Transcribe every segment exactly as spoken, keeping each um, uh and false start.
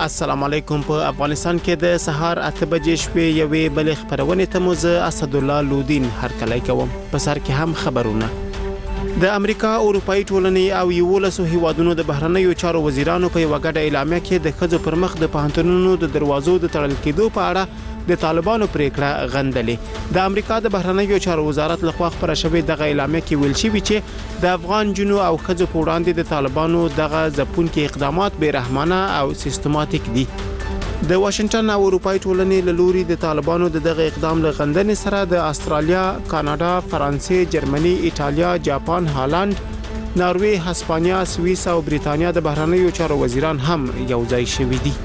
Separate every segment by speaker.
Speaker 1: السلام علیکم. په افغانستان کې د سهار اته بجې شپې یوې بلې خبرونې ته مو زه اسدالله لودین هرکلی کوم. په سر کې هم خبرونه. د امریکا اروپאי ټولنې او یولسو هیوادونو د بهرنیو چارو وزیرانو په یوه ګډه اعلامیه کې د ښځو پر مخ د پوهنتونونو د دروازو د تړل کېدو په اړه د طالبانو پریکړه غندلې. د امریکا د بهرنیو چارو وزارت لخوا خبره شوې دغه اعلامیه کې ویل شوی چې د افغان جنو او ښځو په وړاندې د طالبانو دغه ځپونکي اقدامات بې رحمانه او سیستماتیک دي. د واشنگټن او اروپאי ټولنې له لوري د طالبانو د دغه اقدام له غندنې سره د استرالیا، کاناډا، فرانسې، جرمني، ایټالیا، جاپان، هالند، ناروې، هسپانیا، سویس او بریتانیا د بهرنیو چارو وزیران هم یو ځای شوي دي.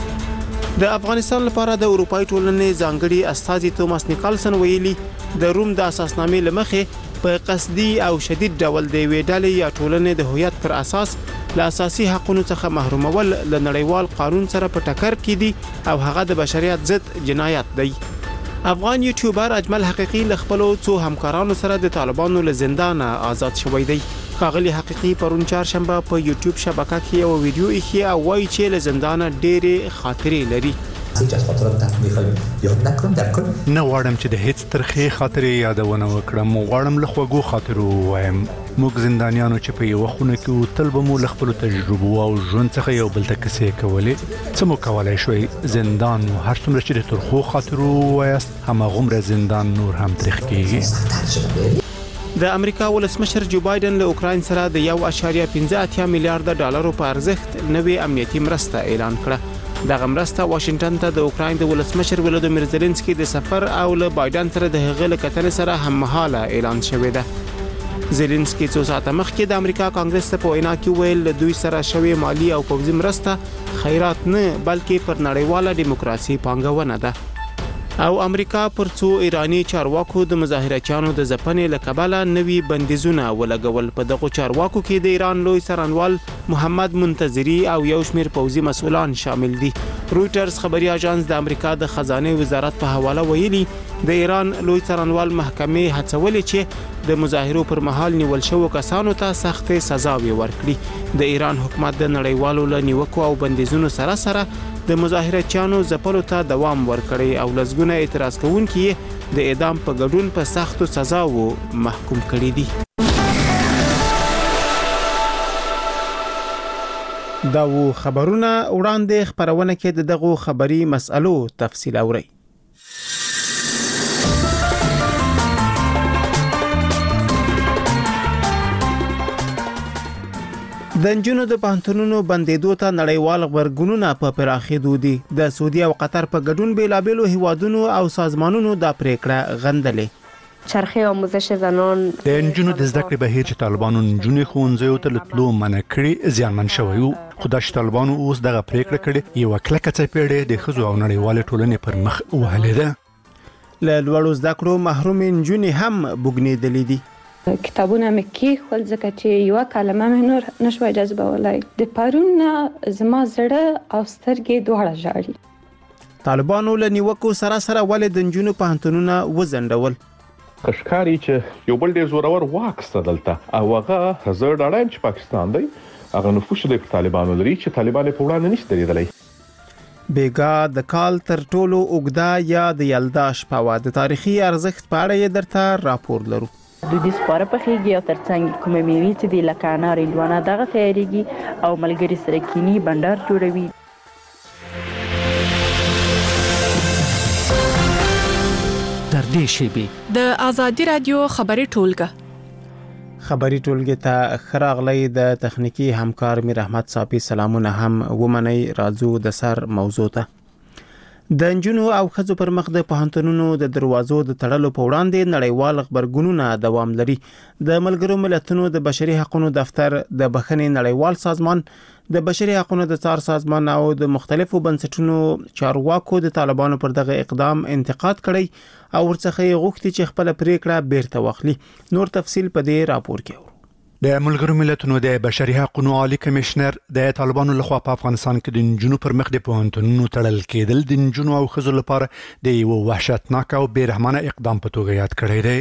Speaker 1: د افغانستان لپاره د اروپאי ټولنې ځانګړي استازي توماس نیکلسن ویلي د روم د اساسنامې لمخې په قصدي او شدید ډول د وی ډلې یا ټولنې د هویت پر اساس له اساسي حقوقو څخه محرومول له نړیوال قانون سره په ټکر کې دي او هغه د بشریت ضد جنایت دی. افغان یوټیوبر اجمل حقیقي له خپل څو همکارانو سره د طالبانو له زندان آزاد شوی دی. ښاغلي حقیقي پرون چهارشنبه په یوټیوب شبکه کې یو ویډیو یې او وایي چې له زندان ډېرې خاطرې لري.
Speaker 2: هیڅ از خاطرات تخمیخ یاد نکړم در کل
Speaker 3: نه غواړم چې د هیڅ ترخې خاطرې یادونه وکړم. غواړم له خوږو خاطرو وایم. موږ زندانیانو چې په یو خونه کې تل به مو له خپل تجربو او ژوند څخه یو بل ته کیسې کولې. څه مو کولای شوي؟ زندان هر څومره چې د ترخو خاطرو وایست هماغومره زندان نور هم تریخ کیږي.
Speaker 1: د امریکا ولسمشر جو بایدن له اوکراین سره د یو اعشاریه پنځه اتیا میلیارډ ډالرو په ارزښت نوې امنیتي مرسته اعلان کړه. دغه مرسته واشنگټن ته د اوکراین د ولسمشر ولودیمیر زيلنسکي د سفر او له بایدن سره د هغه له کتنې سره هممهاله اعلان شوې ده. زيلنسکي څو ساعته مخکې د امریکا کانګرس ته په وینا کې ویل له دوی سره شوې مالی او پوځي مرسته خیرات نه بلکې پر نړیواله دیموکراسي پانګونه ده. او امریکا پر څو ایرانی چارواکو د مظاهرچیانو د ځپنې له کبله نوي بندیزونه ولګول. په دغه چارواکو کې د ایران لوی څارنوال محمد منتظری او یو شمېر پوځي مسؤلان شامل دي. رويټرز خبري اژانس د امریکا د خزانه وزارت په حواله ویلي د ایران لوی څارنوال محکمې هڅولې چې د مظاهرو پر مهال نیول شوو کسانو ته سخت سزاوي ورکړي. د ایران حکومت د نړیوالو له نیوکو او بندیزونو سره سره د مظاهرچیانو ځپلو ته دوام ورکړي او لزګونه اعتراض کوونکي د اعدام په ګډون په سختو سزاوو محکوم کړي دي. دا و خبرونه وړاندې خبرونه کې د دغه خبري مسألو تفصیل اوري. د نجونو د پوهنتونونو بندیدو ته نړیوال غبرګونونه په پراخېدو دي. د سعودي او قطر په ګډون بیلابېلو هیوادونو او سازمانونو دا پریکړه غندلې.
Speaker 4: چرخه آموزش زنان
Speaker 3: د نجونو د زده کړې بهیر چې طالبانو نجونې ښوونځیو ته تللو منع کړي زیانمن شوی وو. خو د طالبانو اوس دغه پریکړه کړې یو کلکه څپېړې د ښځو او نړیوال ټولنې پر مخ وهلې ده.
Speaker 1: له لوړو زده کړو محروم نجونې هم بوګنېدلې دي.
Speaker 4: کتابونه مې کې خپل ځکه چې یو کلمه مې نور نشوي جذبولای. د پرون زما زړه او سترګې دواړه ژاړي.
Speaker 1: طالبانو له نیوکو سره سره ولې د نجونو پوهنتونونه وزندول.
Speaker 5: خشکاری چې یو بل ډیر زورور واک ستدلته او هغه زړه ډاډم چې پاکستان دی هغه نفوذ د طالبانو لري چې طالبان په وړاندې نشته لیدلای.
Speaker 1: بیګا د کال تر ټولو اوږده یا د یلدا شپه د تاریخي ارزښت په اړه درته راپور لرو.
Speaker 6: د دې سپاره په خېږي او ترڅنګ کومه میوه چې د لکه انار هندوانه دغه تیاریږي او ملګری سره کینی بندر جوړوي.
Speaker 7: در دې شیبه
Speaker 8: د ازادي رادیو خبري ټولګه
Speaker 1: خبري ټولګه ته خراغلی د تخنیکی همکار میر احمد صافي سلامونه هم ومني. راځو د سر موضوع ته. د نجونو او ښځو پر مخ د پوهنتونونو د دروازو د تړلو په وړاندې نړیوال غبرګونونه دوام لري. د ملګرو ملتونو د بشري حقوقو دفتر، د بخښنې نړیوال سازمان، د بشري حقوقو د څار سازمان او د مختلفو بنسټونو چارواکو د طالبانو پر دغه اقدام انتقاد کړی او ورڅخه یې غوښتي چې خپل پریکړه بیرته واخلي. نور تفصیل په دې راپور کې.
Speaker 3: د ملګرو ملتونو د بشري حقوقو عالی کمشنر د طالبانو لخوا په افغانستان کې د نجونو پر مخ د پوهنتونونو تړل کېدل د نجونو او ښځو لپاره د یو وحشتناک او بې رحمانه اقدام په توګه یاد کړی دی.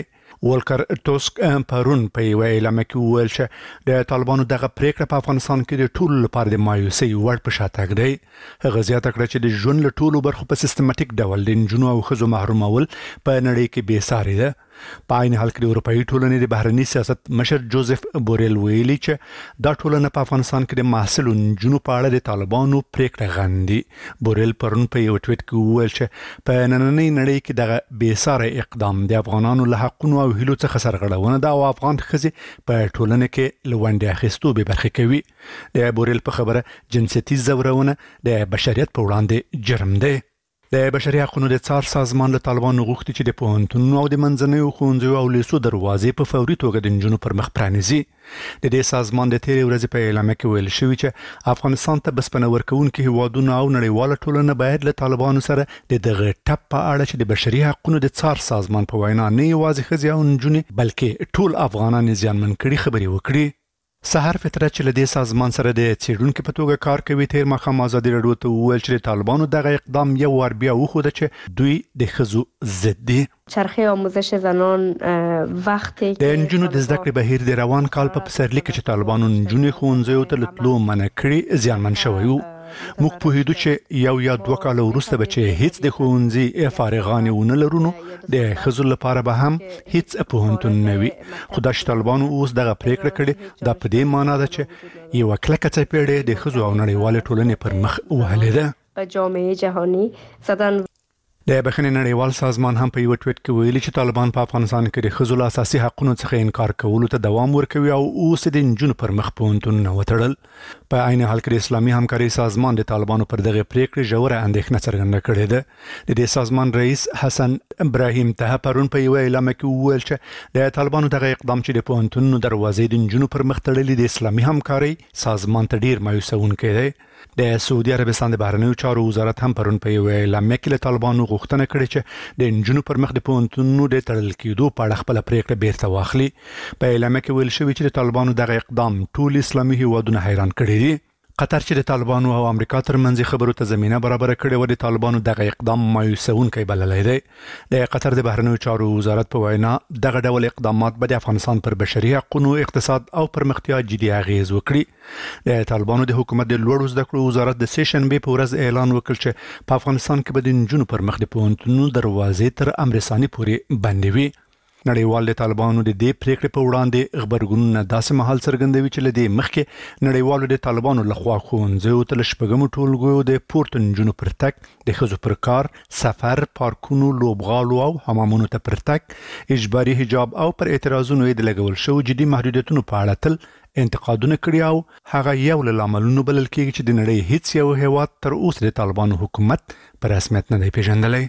Speaker 3: ولکر ټوسک پرون په یو اعلان کې وویل چې د طالبانو دغه پریکړه په افغانستان کې د ټولو لپاره د مایوسۍ وړ په شاتګ دی. هغه زیاته کړه چې د ژوند له ټولو برخو په سیستماتیک ډول د نجونو او ښځو محرومول په نړۍ کې بې ساري ده. په عین حال کې د اروپایي ټولنې د بهرني سیاست مشر جوزف بوریل ویلي چې دا ټولنه په افغانستان کې د محصلو نجونو په اړه د طالبانو پریکړه غندي. بوریل پرون په یو ټویټ کې وویل چې په نننۍ نړۍ کې دغه بې ساري اقدام د افغانانو له حقونو او هیلو څخه سرغړونه ده او افغان ښځې په ټولنه کې له ونډې اخیستو بې برخې کوي. د بوریل په خبره جنسیتي ځورونه د بشریت په وړاندې جرم دی. د بشري حقوقو د څار سازمان له طالبانو غوښتي چې د پوهنتونونو او د منځنیو ښوونځیو او لیسو دروازې په فوري توګه د نجونو پر مخ پرانیزي. د دې سازمان د تیرې ورځې په اعلان کې ویل شوی چې افغانستان ته بسپنه ورکوونکي هیوادونه او نړیواله ټولنه باید له طالبانو سره د دغه ټپ په اړه چې د بشري حقوقو د څار سازمان په وینا نه یوازې ښځې او نجونې بلکې ټول افغانان زیانمن کړي خبرې وکړي. سحر فطرت چې له دې سازمان سره د څېړونکو په توګه کار کوي تیر ماښام ازادي راډیو ته وویل چې د طالبانو دغه اقدام یو وار بیا وښوده چې دوی د ښځو ضد دي.
Speaker 9: چرخه آموزش زنان وقتی
Speaker 3: د نجونو د زده کړې بهیر د روان کال په پسرلي کې چې طالبانو نجونې ښوونځیو ته له تلو منع کړي زیانمن شوی وو. موږ پوهېدو چې یو یا دوه کاله وروسته به چې هیڅ د ښوونځي فارغانې ونه لرو نو د ښځو لپاره به هم هیڅ پوهنتون نه وي. خو دا چې طالبانو اوس دغه پریکړه کړې دا په دې معنا ده چې یوه کلکه څپېړې د ښځو او نړیوالې ټولنې پر مخ وهلې ده.
Speaker 9: په جامعه جهانی زدن
Speaker 3: د بخښنې نړیوال سازمان هم په یو ټویټ کې ویلي چې طالبان په افغانستان کې د ښځو له اساسي حقوقو څخه انکار کولو ته دوام ورکوي او اوس د نجونو پر مخ پوهنتونونه وتړل. په عین حال کې د اسلامي همکارۍ سازمان د طالبانو پر دغه پریکړې ژوره اندېښنه څرګنده کړې ده. د دې سازمان رئیس حسن ابراهیم ته پرون په یو اعلان کې وویل چې د طالبانو دغه اقدام چې د پوهنتونونو دروازې د نجونو پر مخ تړلې د اسلامي همکارۍ سازمان ته ډیر مایوسونکی دی. د سعودي عربستان د بهرنیو چارو وزارت هم پرون په یو اعلان کې له طالبانو غوښتنه کړې چې د نجونو پر مخ د پوهنتونونو د تړل کېدو په اړه خپله پریکړه بیرته واخلي. په اعلان کې ویل شوي چې د طالبانو دغه اقدام ټول اسلامي هیوادونه حیران کړي دي. قطر چې د طالبانو او امریکا ترمنځ خبرو ته زمینه برابره کړې و د طالبانو دغه اقدام مایوسونکی بللی دی. د قطر د بهرنیو چارو وزارت په وینا دغه ډول اقدامات به د افغانستان پر بشري حقوقو، اقتصاد او پرمختیا جدي اغیز وکړي. د طالبانو د حکومت د لوړو زده کړو وزارت د سه شنبې په ورځ اعلان وکړ چې په افغانستان کې به د نجونو پر مخ د پوهنتونونو دروازې تر امرساني پورې بندې وي. نړیوال د طالبانو د دې پریکړې په وړاندې خبرګونونه داسې مهال څرګندوي چې له دې مخکې نړیوالو د طالبانو لخوا ښوونځیو ته له شپږمو ټولګیو د پورته نجونو پر تګ، د ښځو پر کار، سفر، پارکونو، لوبغالو او حمامونو ته پر تګ، اجباري حجاب او پر اعتراضونو یې د لګول شوو جدي محدودیتونو په اړه تل انتقادونه کړي او هغه یو له لاملونو بلل کېږي چې د نړۍ هیڅ یو هیواد تر اوسه د طالبانو حکومت په رسمیت نه دی پیژندلی.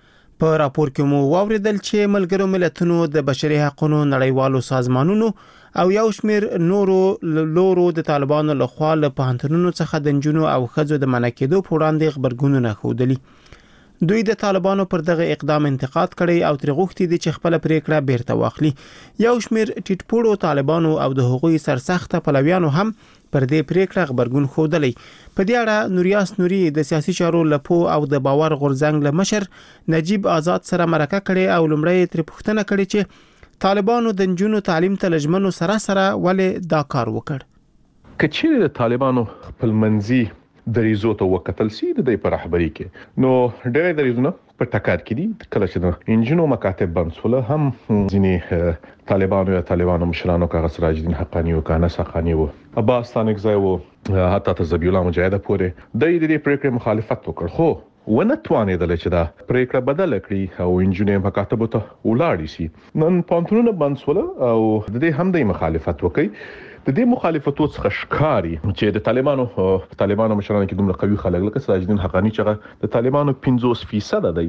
Speaker 1: په راپور کې مو واوریدل چې ملګرو ملتونو د بشري حقوقو نړیوالو سازمانونو او یو شمېر نورو لورو د طالبانو لخوا له پوهنتونونو څخه د نجونو او ښځو د منع کېدو په وړاندې خبرګونونه ښودلي. دوی د طالبانو پر دغه اقدام انتقاد کړی او تر غوښتي دي چې خپل پریکړه بیرته واخلي. یو شمېر ټیټپوړو طالبانو او د هغوی سرسخته پلویانو هم پر دې پریکړه خبرګون ښودلی. په دې اړه نوریاس نوري د سیاسي چارو لپو او د باور غورځنګ له مشر نجیب آزاد سره مرکه کړې او لومړی تر پوښتنه کړې چې طالبانو د نجونو تعلیم ته لجمنو سره سره ولې دا کار وکړ.
Speaker 5: که چیرې د طالبانو خپلمنځي دریزو ته وکتل سي د دې پر رهبري کې نو ډېر دریزونه په ټکر کې دي. کله چې د انجینو مکاتب بنسول هم ځینې طالبانو یا طالبانو مشرانو کاغه سراج الدین حقانی او کانس حقانی او عباس ثانګزای او حتی ته ذبیح الله مجاهد پورې د دې پریکړې مخالفت وکړ، خو ونه توانېدل چې دا پریکړه بدل کړي او انجینو مکاتب ته ولاړ شي. نن پانتونونه بنسول او د دې هم د مخالفت وکړي. د دې مخالفتو څخه ښکاری چې د طالبانو طالبانو مشرانو کې دومره قوي خلک لکه سراج الدین حقانی چې د طالبانو پنځوس فیصد دی،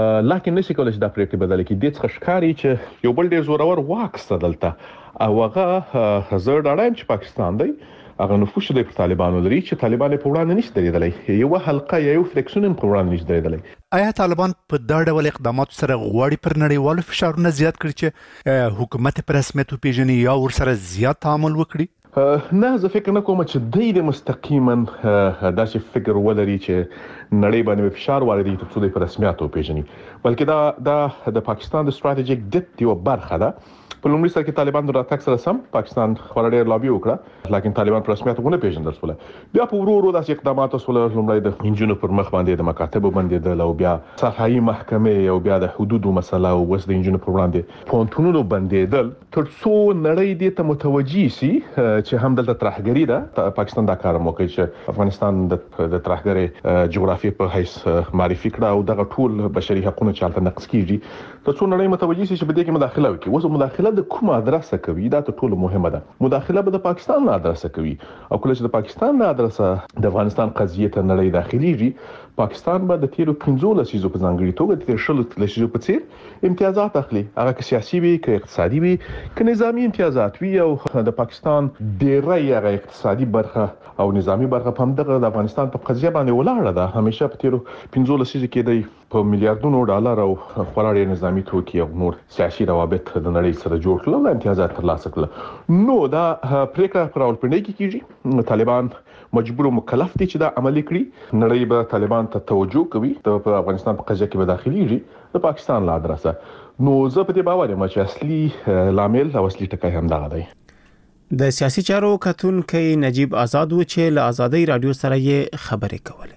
Speaker 5: لکه نشي کولای چې دا پریکړه بدل کړي. د څخه ښکاری چې یو بل ډیر زورور واک ستدلته او هغه زړه ډاډم چې پاکستان دی هغه نفوذ د طالبانو لري چې طالبان په وړاندې نشي درېدلی، یو حلقه یو فلیکسون په وړاندې نشي درېدلی.
Speaker 3: آیا طالبان په دا ډول اقداماتو سره غواړي پر نړیوالو فشارونه زیات کړي چې حکومت پر رسمیت وپیژني یا ورسره زیات تعامل وکړي؟
Speaker 5: نه زه فکر نه کوم چې دوی د مستقیما داسې فکر ولري چې نړۍ باندې فشار واردوي تر څو د رسمیت او پیژني، بلکې دا دا د پاکستان د ستراتیژیک ډیپټ یو برخه ده. په لومړي سر کې طالبان د راتګ سره سم پاکستان خورا ډېر لابي وکړه، لیکن طالبان په رسمیت ونه پیژندل شول. بیا په ورو ورو داسې اقدامات وسول، لومړی د انجونو پر مخ باندې د مکاتبو باندې د بیا صحایي محکمې او بیا د حدودو مسله او وس د انجونو پر وړاندې پونتونونو بندیدل تر څو نړۍ دې ته متوجي سي چې هم دلته ترهګری ده. پاکستان دا کار موکړي چې افغانستان د ترهګری جغرافي په حیث معرفي کړه او دغه ټول بشري حقوقو چالت نقض کیږي، تر څو نړۍ متوجي سي چې بده کې مداخله وکړي. اوس مداخله د کومه ادرسه کوي دا ته ټول مهمه ده. مداخله به د پاکستان نه ادرسه کوي او کله چې د پاکستان نه ادرسه د افغانستان قضیه ته نړۍ داخليږي، پاکستان به د تیرو پنځو لسیزو په ځانګړي توګه د تیر شلو لسیزو په څیر امتیازات اخلي، هغه که سیاسي وي که اقتصادي وي که نظامی امتیازات وي. او د پاکستان ډیری هغه اقتصادي برخه او نظامی برخه په همدغه د افغانستان په قضیه باندې ولاړه ده. همیشه په تیرو پنځو لسیزو کې د په میلیارډونو ډالر او خورا ډیر نظامی توکي او نور سیاسي روابط د نړۍ سره جوړ کړل او امتیازات ترلاسه کړل. نو دا پریکړه پر راولپنډي کې کیږي، طالبان مجبور او مکلف دي چې دا عملي کړي. نړۍ به طالبان ته توجه کوي، د افغانستان په قضیه کې به داخليږي د پاکستان لا ادرسه. نو زه په دې باور یم چې اصلي لامل او اصلي ټکی هم دغه دی.
Speaker 1: د سیاسي چارو کتونکي نجیب آزاد و چې له آزادۍ رادیو سره یې خبرې کولې.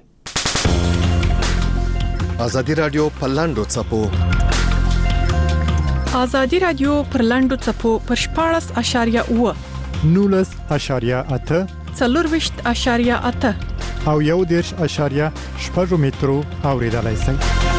Speaker 10: آزادي رادیو په لاندو چپو
Speaker 8: آزادي رادیو پر لاندو چپو پر شپاړس اشاریه اوه
Speaker 11: نولس اشاریه اته
Speaker 8: څلورویشت اشاریه اته
Speaker 11: او یو دیرش اشاریه شپږ مترو اوریدلای شئ.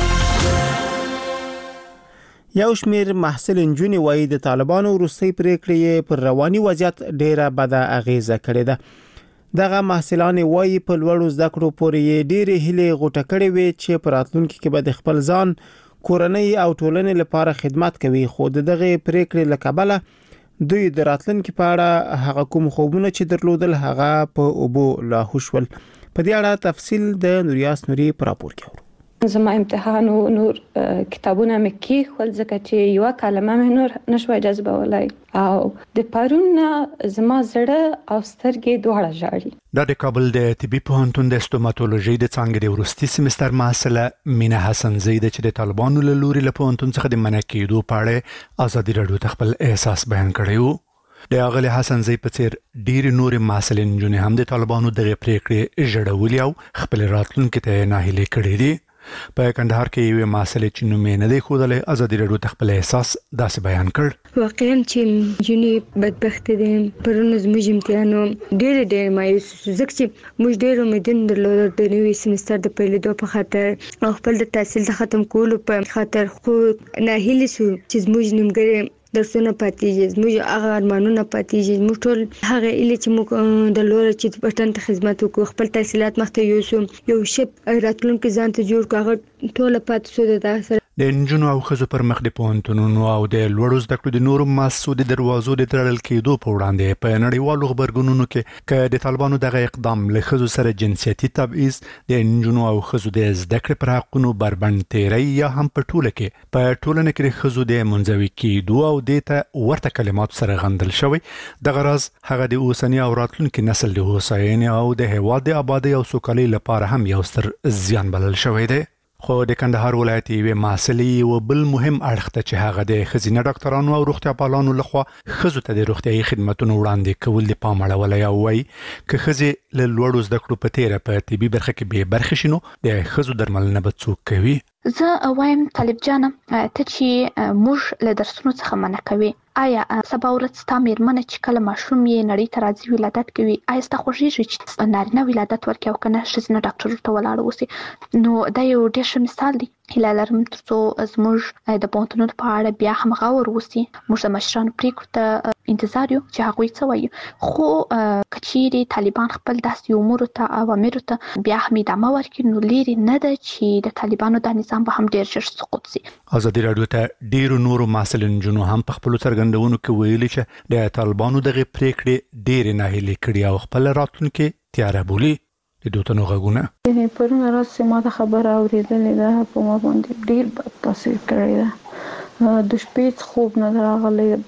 Speaker 1: یو شمیر محصل انجونی وایي د طالبانو وروستۍ پریکړې پر رواني وضعیت ډیره بده اغیزه کړې ده. دغه محصلان وایي په لوړو زده کړو پورې ډېرې هیلې غوټه کړې وي چې په راتلونکي کې به د خپل ځان، کورنۍ او ټولنې لپاره خدمت کوي، خو دغه پریکړې له کبله دوی د راتلونکي په اړه هغه کوم خوبونه چې درلودل هغه په اوبو لاهو شول. په دې اړه تفصیل د نوریاس نوري پر راپور کې اورو.
Speaker 4: زما امتحان او نور کتابونه مې کې خپل ځکه چې یو کلمه مې نور نشوي جذبولای او د پرون زما زړه او سترګې دواړه ژاړي.
Speaker 3: د کابل د طبي پوهنتون د استوماتولوژي د څانګې د وروستي سمستر محصله مینا حسن زید چې د طالبانو له لوري له پوهنتون څخه د منع کېدو په اړه آزادي رادیو ته خپل احساس بیان کړی وو. د اغلی حسن زید په څیر ډېر نور محصلین جنې هم د طالبانو دغه پریکړې ژړولې او خپل راتلونکي ته ناهیلي کړې دي. په کندهار کې یو مسله چې نوم نه دی خودلې آزادي رادیو خپل احساس داسې بیان کړ.
Speaker 12: واقعا چې جنې بدبخت دي پرونه زموږ امتحانو ډېر ډېر مایوس زکه چې موږ ډېر امیدونه درلودل د نوي سمستر د پیلېدو په خاطر او خپل د تحصیل د ختم کولو په خاطر، خو ناهیلي شو چې زموږ نیمګړی درسونه پاتېږي، زموږ هغه ارمانونه پاتېږي، زموږ ټول هغه ایله چې موږ د لور چې وطن ته خدمت وکړو، خپل تحصیلات مخته یوسو، یو شپ راتلونکي ځان ته جوړ کړو، هغه ټول پاتې شو. د سره
Speaker 3: د انجونو او خزو پر مخ د پوهنتونونو او د لوړو زده کړو د نورو مؤسسو د دروازو د تړل کېدو په وړاندې په نړیوالو خبرګونونو کې ک د طالبانو دغه اقدام له خزو سره جنسيتي تبعیض، د انجونو او خزو د زده کړې پر حقونو بربند تیری یا هم په ټوله کې په ټولنه کې خزو د منځوي کېدو او د ته ورته کلمات سره غندل شوی. دغه راز هغه د اوسنی او راتلونکي نسل د هوساینې او د هیواد د آبادی او سوکالۍ لپاره هم یو ستر زیان بلل شوی دی. خو د کندهار ولایت یو محصلې او بل مهم اړخ ته چې هغه د خزینه ډاکټرانو او روغتیا پالانو لخوا خزو ته د روغتیايي خدماتو وړاندې کول د پام اړولای او وای ک خزي له لوړو زده کړو په تیره په طبي برخه کې به برخه شینو د خزو درملنه به څوک کوي.
Speaker 13: زه وایم طالب جان ته چې موږ له درسونو څخه منع کوي، آیا سبا ورځ تا میرمنه چې کله ماشوم یې نړۍ ته راځي ولادت کوي، آیا ستا خوښیږي چې نارینه ولادت ورکړي او کنه ښځینه ډاکټر ته ولاړ اوسي؟ نو دا یو ډېر ښه مثال دی. هیله لرم ترڅو زموږ د پوهنتونونو په اړه بیا هم غور وسي، موږ د مشرانو پریکړو ته انتظار یو چې هغوی څه وایي. خو که چیرې طالبان خپل داسې امورو ته اوامرو ته بیا هم ادامه ورکړي، نو لرې نه ده چې د طالبانو دا نظام به هم ډېر ژر سقوط سي.
Speaker 3: آزادي رادیو ته ډېرو نورو محصلین جنو هم په خپلو څرګندونو کې ویلي چې د طالبانو دغه پریکړې ډېرې ناهیلې کړي او خپل راتلونکي تیاره بولي. د دوتنو غږونه
Speaker 14: یعنی پرونه راځي ما د خبره اورېدلې ده، په ما باندې ډېر بد تاثیر کړی ده. د شپې خوب نه راغلی،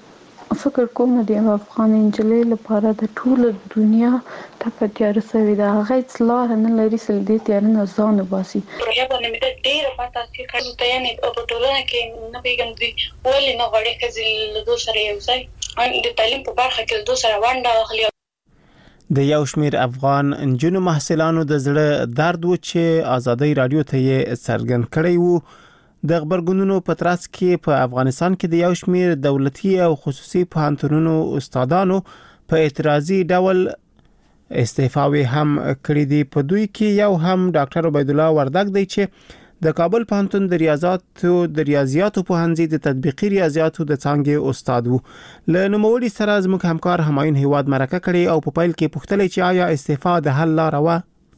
Speaker 14: فکر کوم د افغان انجلۍ لپاره د ټول دنیا ته په تیار سوي دا هیڅ لار نه لري چې دې تیار نه ځان وباسي.
Speaker 15: پروژه باندې مې ډېر پاتې چې کله ته یې په ټولنه کې نه پیګم دي ولې نه غواړي چې له دوی سره یو ځای د تعلیم په برخه کې دوی سره ونډه واخلي.
Speaker 1: د یو شمیر افغان انجونو محصلانو د زړه درد و چې آزادۍ رادیو ته یې څرګند کړی وو. د خبرګونونو په ترڅ کې په افغانستان کې د یو شمیر دولتي او خصوصي پوهنتونونو استادانو په اعتراضي ډول استعفاوي هم کړې دي. په دوی کې یو هم ډاکټر عبید الله وردګ دی چې د کابل پوهنتون د ریاضیاتو د ریاضیاتو پوهنځي د تطبیقي ریاضیاتو د څانګې استاد وو. له نوموړي سره زموږ همکار همایون هیواد مرکه کړې او په پیل کې پوښتنه چې آیا استعفا د حل لاره و؟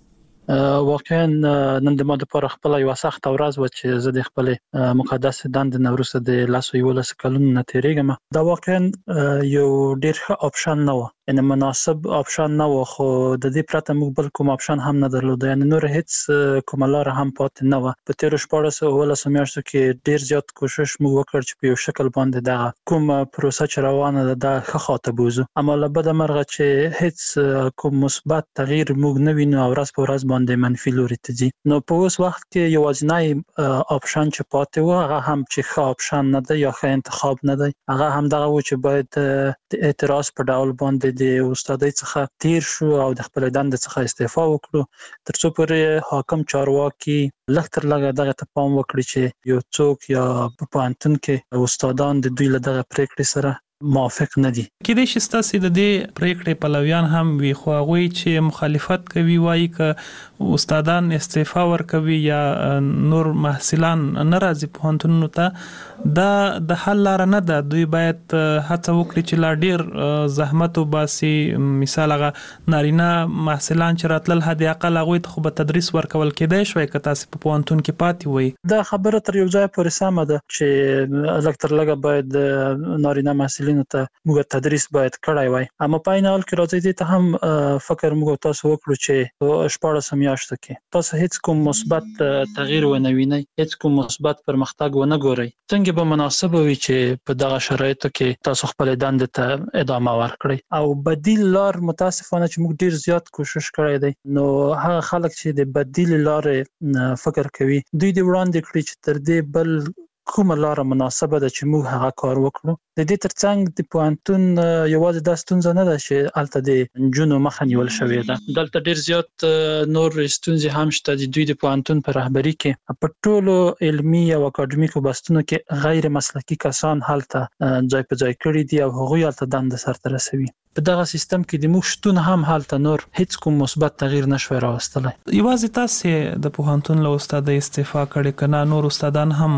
Speaker 16: واقعا نن د ما د پر خپل یو سخت ورځ و چې زه د خپل مقدس دند نوروز د لاسو یو لس کلونو نه تیریږم. دا واقعا یو ډیر ښه اپشن نه و، ان مناسب اپشن نه و، خو د دې پرته موږ بل کوم اپشن هم نه درلود. یعنی نور هیڅ کوم لار هم پاتې نه و. په تیر شپږ سوه ولس میاشتو کې ډیر زیات کوشش موږ وکړ چې په یو شکل باندې دا کوم پروسه چې روانه ده د ښه خاطه بوزو، اما له بده مرغه چې هیڅ کوم مثبت تغییر موږ نه وینو او ورځ په ورځ باندې منفي لوري ته ځي. نو په اوس وخت کې یوازینی اپشن چې پاتې و هغه هم چې ښه اپشن نه دی یا ښه انتخاب نه دی، هغه هم دغه و چې باید د اعتراض په ډول باندې د استادۍ څخه تیر شو او د خپل دند څخه استعفا وکړو، ترڅو پورې حاکم چارواکي لږ تر لږه دغه ته پام وکړي چې یو څوک یا په پوهنتون کې استادان د دوی له دغه پریکړې سره موافق نه دي.
Speaker 17: کېدای شي ستاسو د دې پریکړې پلویان هم وي، خو هغه چې مخالفت کوي وایي ک استادان استعفا ورکوي یا نور محصلان ناراضي پوهنتونونو ته دا د حل لار نه ده. دوی باید هڅه وکړي چې لا ډیر زحمت وباسي. مثال هغه نارینه محصلان چې راتلل حد اقل هغه ته خو به تدریس ورکول کېدای شوی که تاسو په پوهنتون کې پاتې وي.
Speaker 16: دا خبره تر یو ځای پورې سمه ده چې لږ تر لږه باید نارینه محصلین ته موږ تدریس باید کړای وای، اما په عین حال کې راځي دې ته هم فکر موږ تاسو وکړو چې شپږ میاشتو کې تاسو هیڅ کوم مثبت تغییر ونه وینئ، هیڅ کوم مثبت پرمختګ ونه ګورئ. څنګه به مناسب وي چې په دغه شرایطو کې تاسو خپل دند ته ادامه ورکړئ او بدیل لار متاسفانه چې موږ ډیر زیات کوشش کړی دی، نو هغه خلک چې د بدیل لارې فکر کوي دوی دې وړاندې کړي چې تر دې بل کومه لار مناسبه ده چې موږ هغه کار وکړو. د دې ترڅنګ د پوهنتون یوازې د ستونزه نه ده چې الته د جنونو مخه نیول شوې ده، دلته ډیر زیات نور ستونزې هم شته. د دوی د پوهنتون په رهبری کې په ټولو علمي او اکاډمیکو بستونو کې غیر مسلکي کسان هلته ځای په ځای کړي دي او هغوی هلته دنده سرته رسوي. په دغه سیستم کې د موږ شتون هم هلته نور هیڅ کوم مثبت تغییر نشوي راوستلی.
Speaker 17: یوازې تاسو د پوهنتون له استاد استعفا کړي کنه نور استادان هم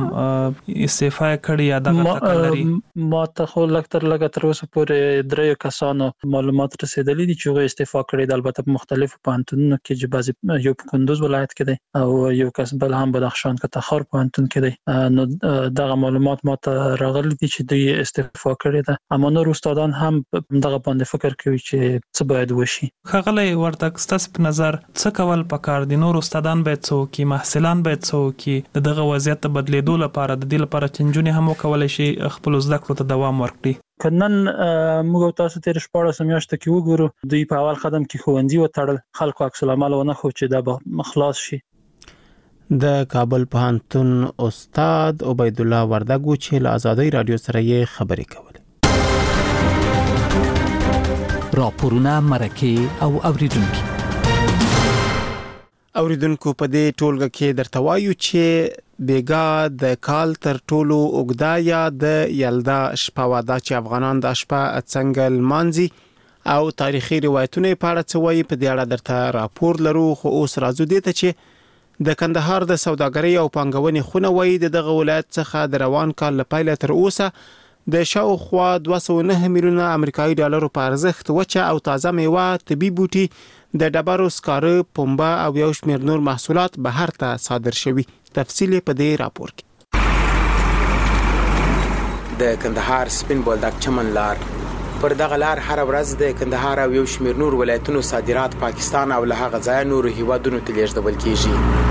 Speaker 17: استعفا کړي یا دغه تکلري؟
Speaker 16: ما ته خو لږ تر لږه تر اوسه پورې درې کسانو معلومات رسیدلي دي چې هغوی استعفا کړي دي، البته په مختلفو پوهنتونونو کې چې بعضې یو په کندوز ولایت کې دی او یو کس بل هم بدخشان کې تخار پوهنتون کې دی. نو دغه معلومات ما ته راغلي دي چې دوی استعفا کړي ده، اما نور استادان هم دغه باندې فکر کوي چې څه باید وشي.
Speaker 17: ښاغلی وردګ، ستاسو په نظر څه کول پکار دي؟ نور استادان باید څه وکړي؟ محصلان باید څه وکړي د دغه وضعیت د بدلیدو لپاره، د دې لپاره چې نجونې هم وکولی شي خپلو زده کړو ته دوام ورکړي؟
Speaker 16: که نن موږ تاسو تیر شپاړس میاشتو کې وګورو، دوی په اول قدم کې ښوونځي وتړل، خلکو عکس العمل ونه ښود چې دا به خلاص شي.
Speaker 1: د کابل پوهنتون استاد عبید الله وردګ و چې له آزادۍ رادیو سره یې خبرې کولې.
Speaker 7: راپورونه، مرکې او اوریدونکي
Speaker 1: اوریدونکو په دې ټولګه کې درته وایو چې بیګا د کال تر ټولو اوږده یا د یلدا شپه وه، دا چې افغانان د شپه څنګه لمانځي او تاریخي روایتونه په اړه څه وایي، په دې اړه درته راپور لرو. خو اوس راځو دې ته چې د کندهار د سوداګرۍ او پانګونې خونه وایي د دغه ولایت څخه د روان کال له پیله تر اوسه د شاوخوا دوه سوه نه میلیونه امریکایي ډالرو په ارزښت وچه او تازه میوه، طبي بوټي، د ډبرو سکاره، پنبه او یو شمېر نور محصولات بهر ته صادر شوي. تفصیل په دې راپور کې.
Speaker 18: د کندهار سپین بولدک چمن لار پر دغه لار هر ورځ د کندهار او یو شمېر نور ولایتونو صادرات پاکستان او له هغه ځایه نورو هیوادونو ته لیږدول کیږي.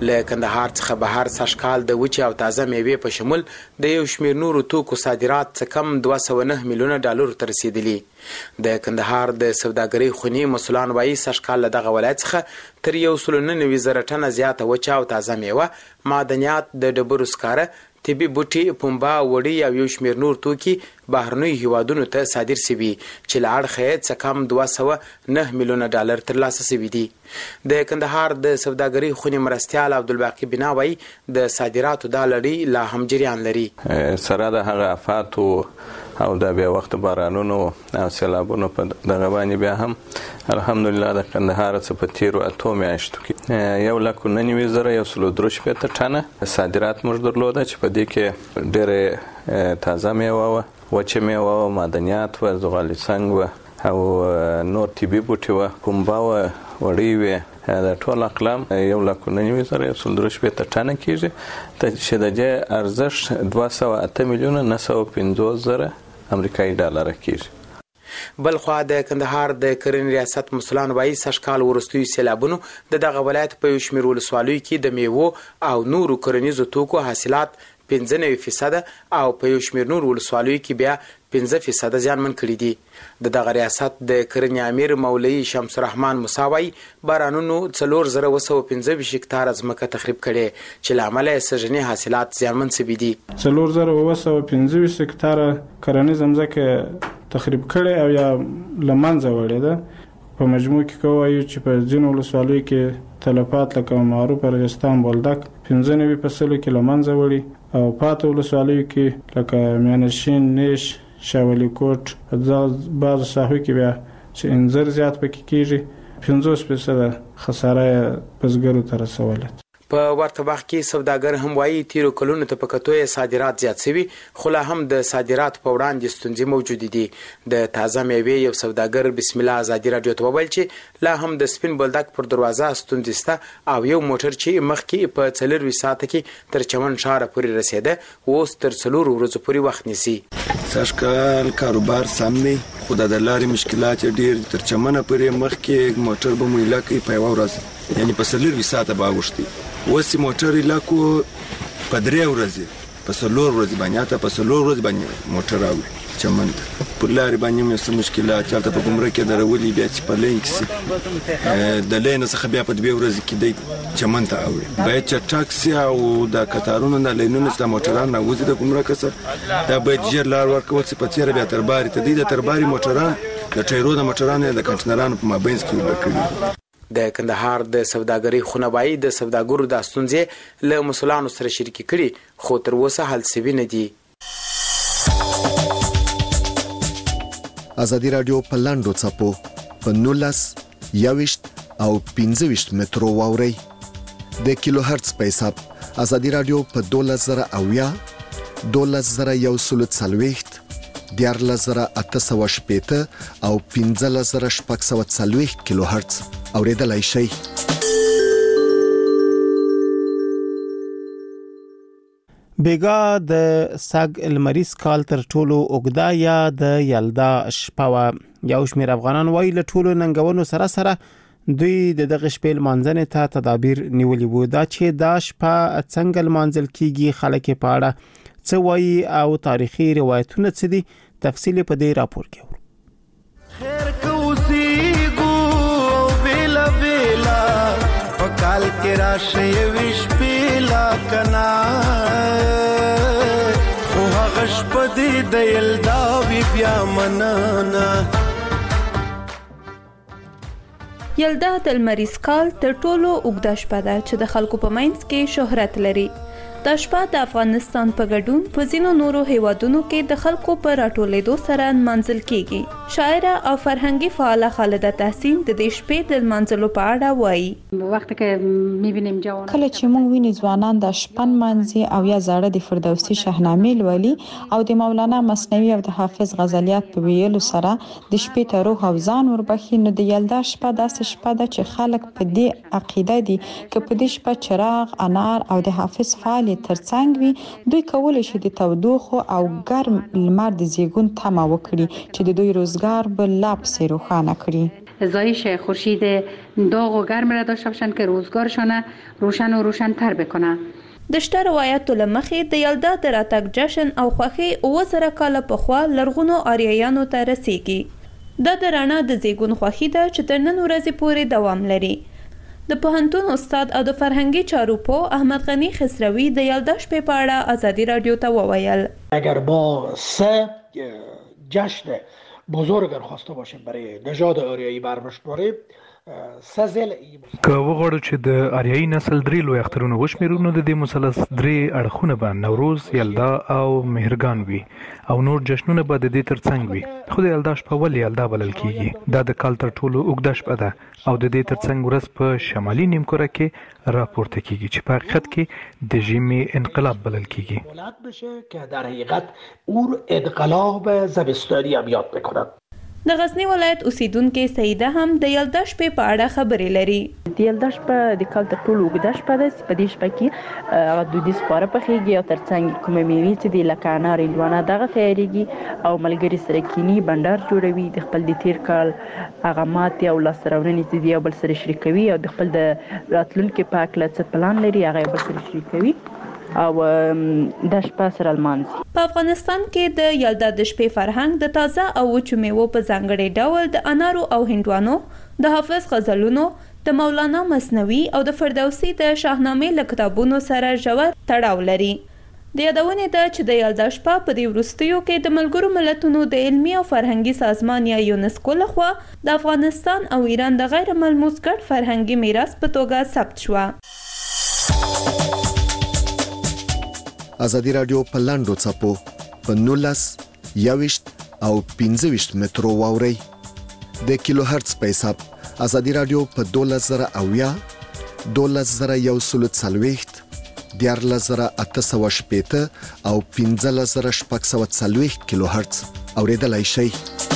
Speaker 18: له کندهار څخه بهر سږکال د وچې او تازه میوې په شمول د یو شمېر نورو توکو صادرات څه کم دوه سوه نه میلیونه ډالرو ته رسیدلي. د کندهار د سوداګرۍ خوني مسؤلان وایي سږکال له دغه ولایت څخه تر یو سل نه نوي زره ټنه زیاته وچه او تازه میوه، معدنیات، د ډبرو سکاره، طبي بوټي، پنبه، وړۍ او یو شمېر نور توکي بهرنیو هیوادونو ته صادر شوي چې له اړخه یې څه کم دوه سوه نه میلیونه ډالر ترلاسه شوي دي. د کندهار د سوداګرۍ خونې مرستیال عبدالباقي بنا وایي د صادراتو دا لړۍ لا هم جریان لري.
Speaker 19: سره د هغه افاتو او د بیا وخت بارانونو او سیلابونو په دغه باندې بیا هم الحمدلله د کندهار څخه په تیرو اتو میاشتو کې یو لک نه نوي زره یو سل درې شپېته ټنه صادرات موږ درلوده چې په دې کې ډېرې تازه میوه وه، وچه میوه وه، معدنیات وه، زغالي څنګ وه او نور طبي بوټي وه، پنبه وه، وړۍ وې. د ټول اقلام یو لک نه نوي زره یو سل درې شپېته ټنه کېږي چې د دې ارزښت دوه سوه اته میلیونه نه سوه پنځوس زره امریکایي ډالره کېږي.
Speaker 18: بلخوا د کندهار د کرنې ریاست مسؤلان وایي سږکال وروستیو سیلابونو د دغه ولایت په یو شمېر ولسوالیو کې د میوو او نورو کرنیزو توکو حاصلات پنځه نوي فیصده او په یو شمېر نور ولسوالیو کې بیا پنځه فیصده زیانمن کړي دي. د دغه ریاست د کرنې امیر مولوي شمس الرحمن موسی وایي بارانونو څلور زره اوه سوه پنځه ویشت هکتاره ځمکه تخریب کړې چې له امله یې سږني حاصلات زیانمن شوي دي.
Speaker 20: څلور زره اوه سوه پنځه ویشت هکتاره کرنیزه ځمکه تخریب کړې او یا له منځه وړې ده. په مجموع کې که ووایو چې په ځینو ولسوالیو کې تلفات لکه معروف ارغستان، بولدک پنځه نوي فصلو کې له منځه وړي او پاته ولسوالیو کې لکه میانشین، نیش، شاولی کوټ په بعضو ساحو کې بیا چې انځر زیات پکې کېږي پنځوس فیصده خساره یې بزګرو ته رسوله.
Speaker 18: په ورته وخت کې سوداګر هم وایي تیرو کلونو ته په کتو یې صادرات زیات شوي خو لا هم د صادراتو په وړاندې ستونزې موجودې دي. د تازه میوې یو سوداګر بسم الله ازادي راډیو ته وویل چې لا هم د سپین بولدک پر دروازه ستونزې شته او یو موټر چې مخکې په څلرویشت ساعته کې تر چمن ښاره پورې رسېده اوس تر څلورو ورځو پورې وخت نیسي.
Speaker 21: سږکال کاروبار سم دی خو د لارې مشکلات ډېر تر چمنه پورې مخکې موټر به مو ایله کوي په یوه ورځ یعنې په څلرویشت ساعته به اوښتي اوس یې موټر ایله کو په درې ورځې په څلور ورځې باندې حتی په څلور ورځې باندې موټر راوړي چمن ته. پر لارې باندې هم څه مشکلات چې هلته په ګمرک کې درولي بیا چې په لین کې سي د لین څخه بیا په دوې ورځې کې دی چمن ته اوړي. باید چټک سي او د قطارونو د لینونو چې د موټران راوځي د ګمرک څخه دا باید ژر لار ورکول سي په تېره بیا ترباري ته دی د ترباري موټران د ټایرو د موټرانو د کنټینرانو په مابینځ کې اوبه کړي.
Speaker 18: د کندهار د سوداګرۍ خونه وایي د سوداګرو دا ستونزې له مسؤلانو سره شریکې کړي خو تر اوسه حل شوي نه دي.
Speaker 10: ازادي راډیو په لاندو څپو په نولس یویشت او پنځه ویشت مترو واوري د کیلو هرتز په حساب ازادي راډیو په دولس زره اویا، دولس زره یو سل څلوېښت، دیارلس زره اته سوه شپېته او پنځلس زره شپږ سوه څلوېښت کیلو هرتز اوریدلای شئ.
Speaker 1: بیګا د سګ المریز کال تر ټولو اوږده یا د یلدا شپه وه. یو شمېر افغانان وایي له ټولو ننګونو سره سره دوی د دغه شپې لمانځنې ته تدابیر نیولي وو. دا چې دا شپه څنګه لمانځل کیږي، خلک یې په اړه څه وایي او تاریخي روایتونه څه دي، تفصیل په دې راپور کې ورو.
Speaker 22: خیر کوسیګو بیلا بیلا پکال کې راشه ویش بیلا کنا خو هغه شپه دې د یلدا وی بیا منانا.
Speaker 23: یلدا د لمریز کال تر ټولو اوږده شپه ده چې د خلکو په منځ کې شهرت لري. دا شپه د افغانستان په ګډون په ځینو نورو هیوادونو کې د خلکو په راټولېدو سره نمانځل کیږي. شاعره او فرهنګي فعاله خالده تحسین د دې شپې د نمانځلو په اړه وایي.
Speaker 24: وخت کې میبینیم جوان کله چې موږ ویني ځوانان د شپن منځي او یا زړه د فردوسي شاهنامې لولي او د مولانا مثنوي او د حافظ غزلیات په ویلو سره د شپې ته روح او ځان وربخي. نو د یلدا شپه داسې شپه ده چې خلک په دې عقیده دي چې په دې شپه چراغ، انار او د حافظ فعال ترڅنګ وي دوی کولای شي د تودوخو او ګرم لمر د زیږون تمه وکړي چې د دوی روزګار به لا پسې روښانه کړي.
Speaker 2: زایش خورشید داغ و گرم را داشته باشند که روزگارشان روشن و روشن‌تر بکنه.
Speaker 23: د شته روایتو له مخې د یلدا د راتګ جشن او خوښۍ اوه زره کاله پخوا لرغونو آریایانو ته رسیږي. دا د رڼا د زیږون خوښي ده چې تر نن ورځې پورې دوام لري. د پوهنتون استاد او د فرهنګي چارو پوه احمد غنی خسروي د یلدا شپې په اړه ازادي رادیو ته وویل:
Speaker 5: اگر ما سه جشن بزرگ خواسته باشیم برای نژاد آریایی برمشماریم
Speaker 3: که وغواړو چې د آریایي نسل درې لوی اخترونه وشمېرو نو د دې مثلث درې اړخونه به نوروز، یلدا او مهرګان وي او نور جشنونه به د دې ترڅنګ وي. خو د یلدا شپه ولې یلدا بلل کیږي؟ دا د کال تر ټولو اوږده شپه ده او د دې ترڅنګ ورځ په شمالي نیمکره کې راپورته کیږي چې په حقیقت کې د ژمي انقلاب بلل کیږي.
Speaker 5: بلند بشه که در حقیقت اون انقلاب زمستانی هم یاد بکنن.
Speaker 23: د غزنی ولایت اوسیدونکو سیده هم د یلدا شپې په اړه خبرې لري.
Speaker 6: د یلدا شپه د کال تر ټولو اوږده شپه ده. په دې شپه کې هغه دودیز خواړه پخېږي او ترڅنګ کومې میوې چې دي لکه انار، هندوانه دغه تیارېږي او ملګري سره کینی بنډار جوړوي، د خپل د تیر کال هغه ماتې او لاسته راوړنې چې دي یو بل سره شریکوي او د خپل د راتلونکي په هکله څه پلان لري هغه یو بل سره شریکوي او د شپه سره لمانځي.
Speaker 23: په افغانستان کې د یلدا د شپې فرهنګ د تازه او وچو میوو په ځانګړي ډول د انارو او هندوانو، د حافظ غزلونو، د مولانا مثنوي او د فردوسي د شاهنامې له کتابونو سره ژور تړاو لري. د یادونې ده چې د یلدا شپه په دې وروستیو کې د ملګرو ملتونو د علمي او فرهنګي سازمان یا یونسکو لخوا د افغانستان او ایران د غیر ملموس ګډ فرهنګي میراث په توګه ثبت شوه.
Speaker 10: ازادي رادیو په لاندو چپو په نولس یاوشت او پنځه ویشت مترو واوري د کیلو هرتز په حساب ازادي رادیو په دولس زره اویا دولس زره یو سل څلوېښت دیارلس زره اته سوه شپېته او پنځلس زره شپږ سوه څلوېښت کیلو هرتز اوریدلای شئ.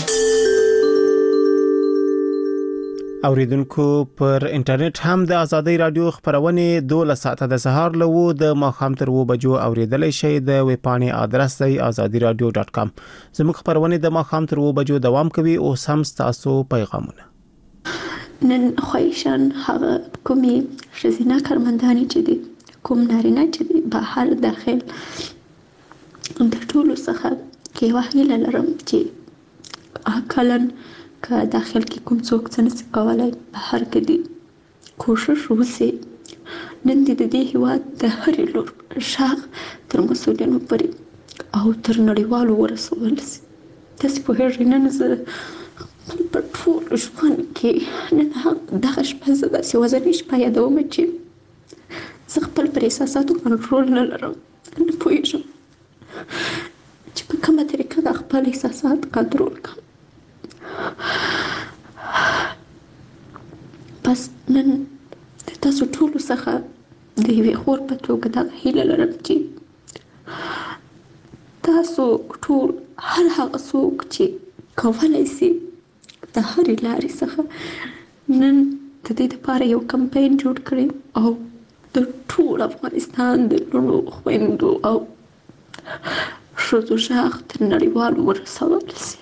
Speaker 1: اوریدونکو پر انټرنیټ هم د ازادي رادیو خبرونه دولس ساعته د سهار لوو د ماخام تر و بجو اوریدلای شئ. د ویب پاڼې ادرس دی azadi radio dot com. زموږ خبرونه د ماخام تر و بجو دوام کوي او سم تاسو پیغامونه.
Speaker 9: نن خوښن هغه کومي شزینه کارمندانی چې دي کوم نارینه چې دي بهر داخل د ټولو څخه کې وحیل لرم چې اکلن که داخل کې کوم څوک څه نشي کولای بهر کې دي کوشش وکړي نن د دې هیواد د هرې لور شاغ تر مسؤلینو پورې او تر نړیوالو ورسول شي. تاسو په هغه نن زه په ټول ژوند کې نن هغه دغه شپه زه داسې وزنې شپه یادوم چې زه خپل پر احساساتو کنټرول نه لرم. نه پوهېږم چې په کومه طریقه د خپل احساسات کنټرول کړم. بس نن د تاسو ټولو څخه د یوې خور په توګه دغه هیله لرم چې تاسو ټول هر هغه څوک چې کولی شي د هرې لارې څخه نن د دې لپاره یو کمپاین جوړ کړي او د ټول افغانستان د لوڼو خویندو او ښځو غږ تر نړیوالو ورسول شي.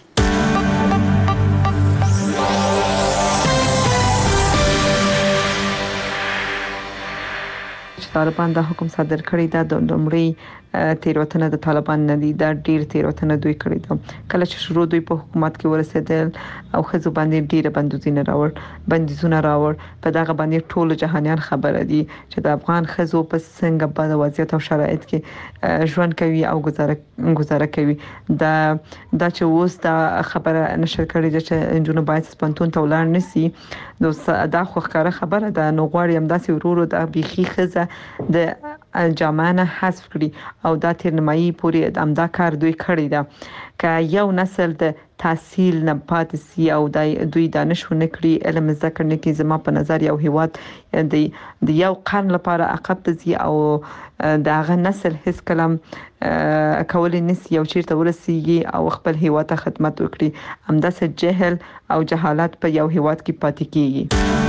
Speaker 25: طالبان دا حکم صادر کړی دا د لومړی تیروتنه د طالبان نه دي، دا ډیر تیروتنه دوی کړی دا. کله چې شروع دوی په حکومت کې ورسېدل او خزو باندې ډیره بندیزونه راوړ بندیزونه راوړ په دغه باندې ټول جهانيان خبره دي چې د افغان خزو په څنګه په وضعیت او شرایط کې ژوند کوي او گزاره گزاره کوي. دا دا چې اوس دا خبره نشر کړی چې انجونو باید سپنتون ته ولاړ نسی نو دا خو ښکاره خبره ده. نو غواړي هم داسې ورورو د بيخي خزه د جامانه حذف کړي او دا تر نیمایي پورې امدا کار دوی کړی دا. که یو نسل د تحصیل نه پاتې سي او دوی دانشونه کړی علم ذکر نه کې زما په نظر یو هیواد د یو قرن لپاره عقب ته ځي او د هغه نسل هیڅ کلم کولای نشي یو چیرته ورسیږي او خپل هیواد ته خدمت وکړي. همداسې جهل او جهالت په یو هیواد کې پاتې کیږي.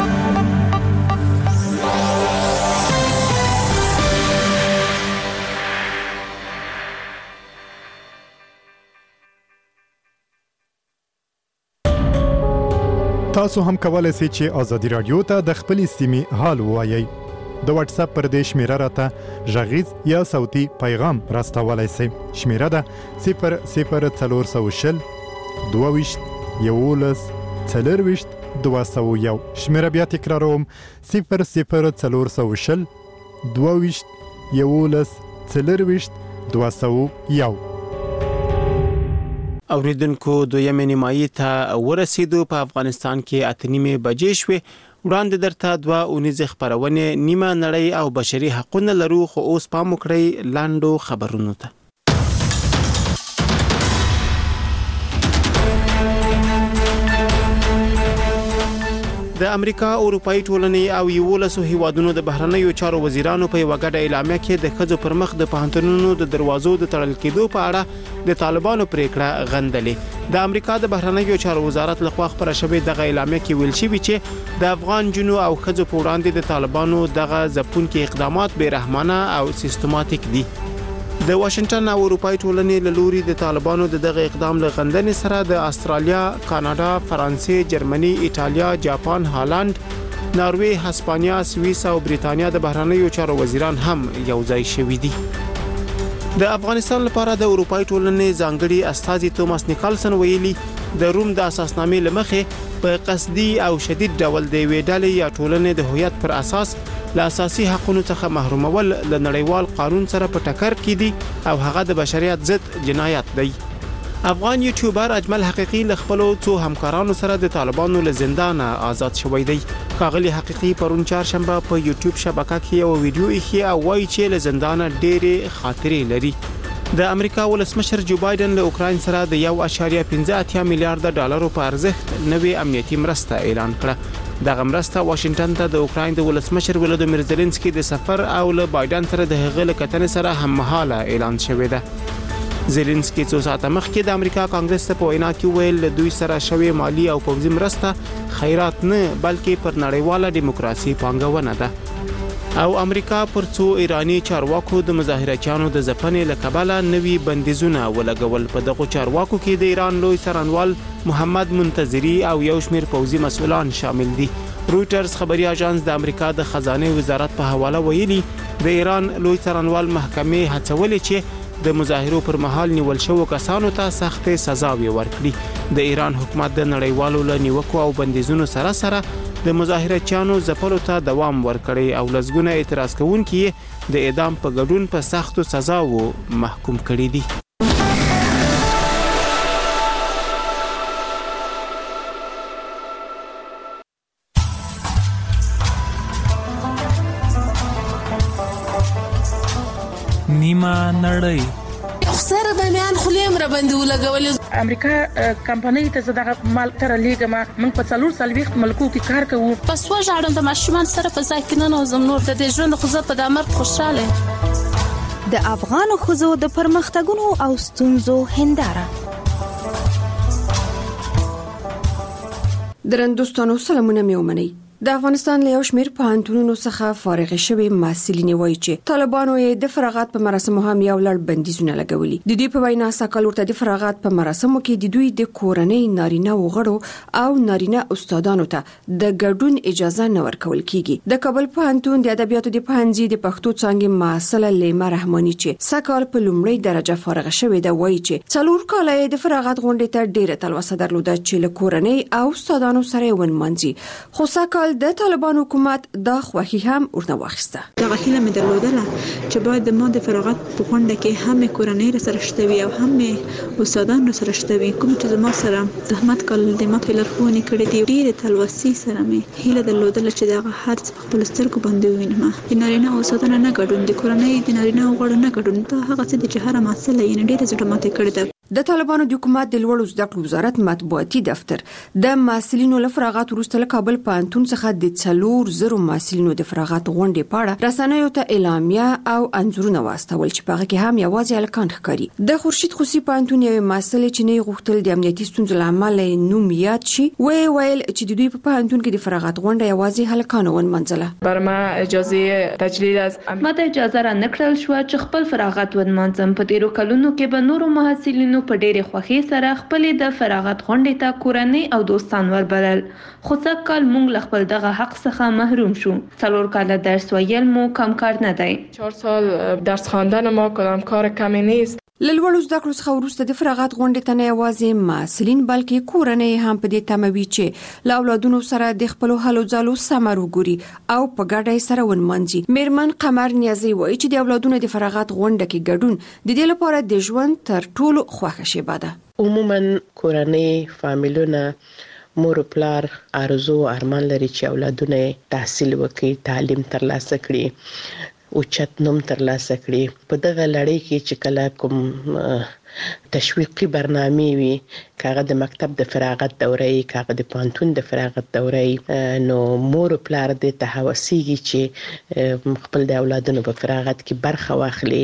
Speaker 4: تاسو هم کولای شئ چې ازادي رادیو ته د خپل سیمې حال ووایئ. د واتس اپ پر دې شمیره راته غږیز یا صوتي پیغام راستولای شئ. شمیره ده صفر صفر څلور سوه شل دوه ویشت یولس څلور ویشت دوه سوه یو. شمیره بیا تکراروم صفر صفر څلور سوه شل دوه ویشت یولس څلور ویشت دوه سوه یو.
Speaker 1: اوریدونکو دویمې نیمایي ته ورسېدو. په افغانستان کې اته نیمې بجې شوې. وړاندې درته دوه اونیزې خپرونې نیمه نړۍ او بشري حقونه لرو، خو اوس پام وکړئ لاندو خبرونو ته. د امریکا اروپאי ټولنې او یولسو هیوادونو د بهرنیو چارو وزیرانو په یوه ګډه اعلامیه کې د ښځو پر مخ د پوهنتونونو د دروازو د تړل کېدو په اړه د طالبانو پریکړه غندلې. د امریکا د بهرنیو چارو وزارت لخوا خپره شوې دغه اعلامیه کې ویل شوی چې د افغان جنو او ښځو په وړاندې د طالبانو دغه ځپونکي اقدامات بې رحمانه او سیستماتیک دي. د واشنگټن او اروپאי ټولنې له لوري د طالبانو د دغه اقدام له غندنې سره د استرالیا، کاناډا، فرانسې، جرمني، ایټالیا، جاپان، هالند، ناروې، هسپانیا، سویس او بریتانیا د بهرنیو چارو وزیران هم یو ځای شوي دي. د افغانستان لپاره د اروپאי ټولنې ځانګړي استازي توماس نیکلسن ویلي د روم د اساسنامې لمخې په قصدي او شدید ډول د یوې ډلې یا ټولنې د هویت پر اساس له اساسي حقوقو څخه محرومول له نړیوال قانون سره په ټکر کې دي او هغه د بشریت ضد جنایت دی. افغان یوټیوبر اجمل حقیقي له خپل څو همکارانو سره د طالبانو له زندان آزاد شوی دی. ښاغلی حقیقي پرون چهارشنبه په یوټیوب شبکه کې یو ویډیو یې او وایي چې له زندان ډېرې خاطرې لري. د امریکا ولسمشر جو بایدن له اوکراین سره د یو اعشاریه پنځه اتیا میلیارډ ډالرو په ارزښت نوې امنیتي مرسته اعلان کړه. دغه مرسته واشنگټن ته د اوکراین د ولسمشر ولودیمیر زيلنسکي د سفر او له بایدن سره د هغه له کتنې سره هممهاله اعلان شوې ده. زيلنسکي څو ساعته مخکې د امریکا کانګرس ته په وینا کې ویل د دوی سره شوې مالی او پوځي مرسته خیرات نه بلکې پر نړیواله دیموکراسي پانګونه ده. او امریکا پر څو ایرانی چارواکو د مظاهرچیانو د ځپنې له کبله نوي بندیزونه ولګول. په دغه چارواکو کې د ایران لوی څارنوال محمد منتظری او یو شمېر پوځي مسؤلان شامل دي. رويټرز خبري اژانس د امریکا د خزانه وزارت په حواله ویلي د ایران لوی څارنوال محکمې هڅولې چې د مظاهرو پر مهال نیول شوو کسانو ته سخت سزاوي ورکړي. د ایران حکومت د نړیوالو لنیوکو او بندیزونو سره سره د مظاهرچیانو ځپلو ته دوام ورکړي او لزګونه اعتراض کوونکي د اعدام په ګډون په سختو سزاوو محکوم کړي دي.
Speaker 17: نیمه نړۍ
Speaker 8: سره د میان خلیم را باندې ولګول.
Speaker 11: امریکا کمپنۍ ته زداغه مال تر لیګما موږ په څلور سلويخت ملکو کې کار کوو.
Speaker 8: پس وژاړم د ماشومان سره په ځای کې نه نوزم نور د دې ژوند خو زه په دامر خوشاله.
Speaker 12: د افغان خوځو د پرمختګونو او ستونزو هنداره.
Speaker 13: درندوستانو سلامونه میومنئ. د افغانستان له یو شمېر پوهنتونونو څخه فارغ شوي محصلین وایي چې طالبانو یې د فراغت په مراسمو هم یو لړ بندیزونه لګولي. د دوی په وینا ساکال ورته د فراغت په مراسمو کې د دوی د کورنۍ نارینه وغړو او نارینه استادانو ته د ګډون اجازه نه ورکول کیږي. د کابل پوهنتون د ادبیاتو د پوهنځي د پښتو څانګې محصله لیما رحماني چې ساکال په لومړۍ درجه فارغ شوې ده وایي چې څلور کاله د فراغت غونډې ته ډېره تلوسه درلوده چې له کورنۍ او استادانو سره ونمانځي. خو ساکال د طالبان حکومت دا خوخي هم ورنه واخیسته.
Speaker 26: دا غوښتنه مې درلودله چې باید د ما د فراغت په غونډه کې هم کورنۍ سره شته او هم استادان سره شته کوم چې زما سره زحمت کول د ماته لارښوونې کړې دي. ډېر تلوسي سره مې هیله درلودله چې دا هر څه خپل سترګو باندې وینم. د نارینه او استادانو نه ګډون، د کورنۍ د نارینه او غړو نه ګډون، دا هغه څه چې هر مسله یې ډېر زړه ماته کړې ده.
Speaker 13: د طالبانو د حکومت د لوړو زده کړو وزارت مطبوعاتي دفتر د محصلینو له فراغت وروسته له کابل پوهنتون څخه د څلور زرو محصلینو د فراغت غونډې په اړه رسنیو ته اعلامیه او انځورونه واستول چې په هغه کې هم یوازې هلکان ښکاري. د خورشید خوسي پوهنتون یو محصل چې نه غوښتل د امنیتي ستونزو له امله نوم یاد شي وی ویل چې د دوی په پوهنتون کې د فراغت غونډه یوازې هلکانو ونمنځله.
Speaker 11: بر ما اجازه تجلیل از
Speaker 23: ما ته اجازه را نکړل شو چې خپل فراغت ونمنځم. په تیرو کلونو کې به نورو محصلینو طالبانو په ډېرې خوښۍ سره خپلې د فراغت غونډې ته کورنۍ او دوستان وربلل، خو سږ کال موږ له خپل دغه حق څخه محروم شو. څلور کاله درس ویل مو کم کار نه دی.
Speaker 7: چهار سال درس خواندن ما کدام کار کمی نیست.
Speaker 13: له لوړو زده کړو څخه وروسته د فراغت غونډې ته نه یوازې محصلین بلکې کورنۍ هم په دې تمه وي چې له اولادونو سره د خپلو هلو ځلو ثمر وګوري او په ګډه یې سره ونمانځي. میرمن قمر نیازي وایي چې د اولادونو د فراغت غونډه کې ګډون د دې لپاره د ژوند تر ټولو خوښه شیبه ده.
Speaker 14: عموما کورنۍ فامیلونه مور او پلار ارزو ارمان لري چې اولادونه تحصیل وکړي، تعلیم ترلاسه کړي او چت نوم ترلاسه کړي. په دغه لړۍ کې چې کله کوم تشویقي برنامه وي، کاغه د مکتب د فراغت دورې، کاغه د پانتون د فراغت دورې، نو مور او پلار د تهوسيږي چې خپل د اولادونو په فراغت کې برخه واخلي،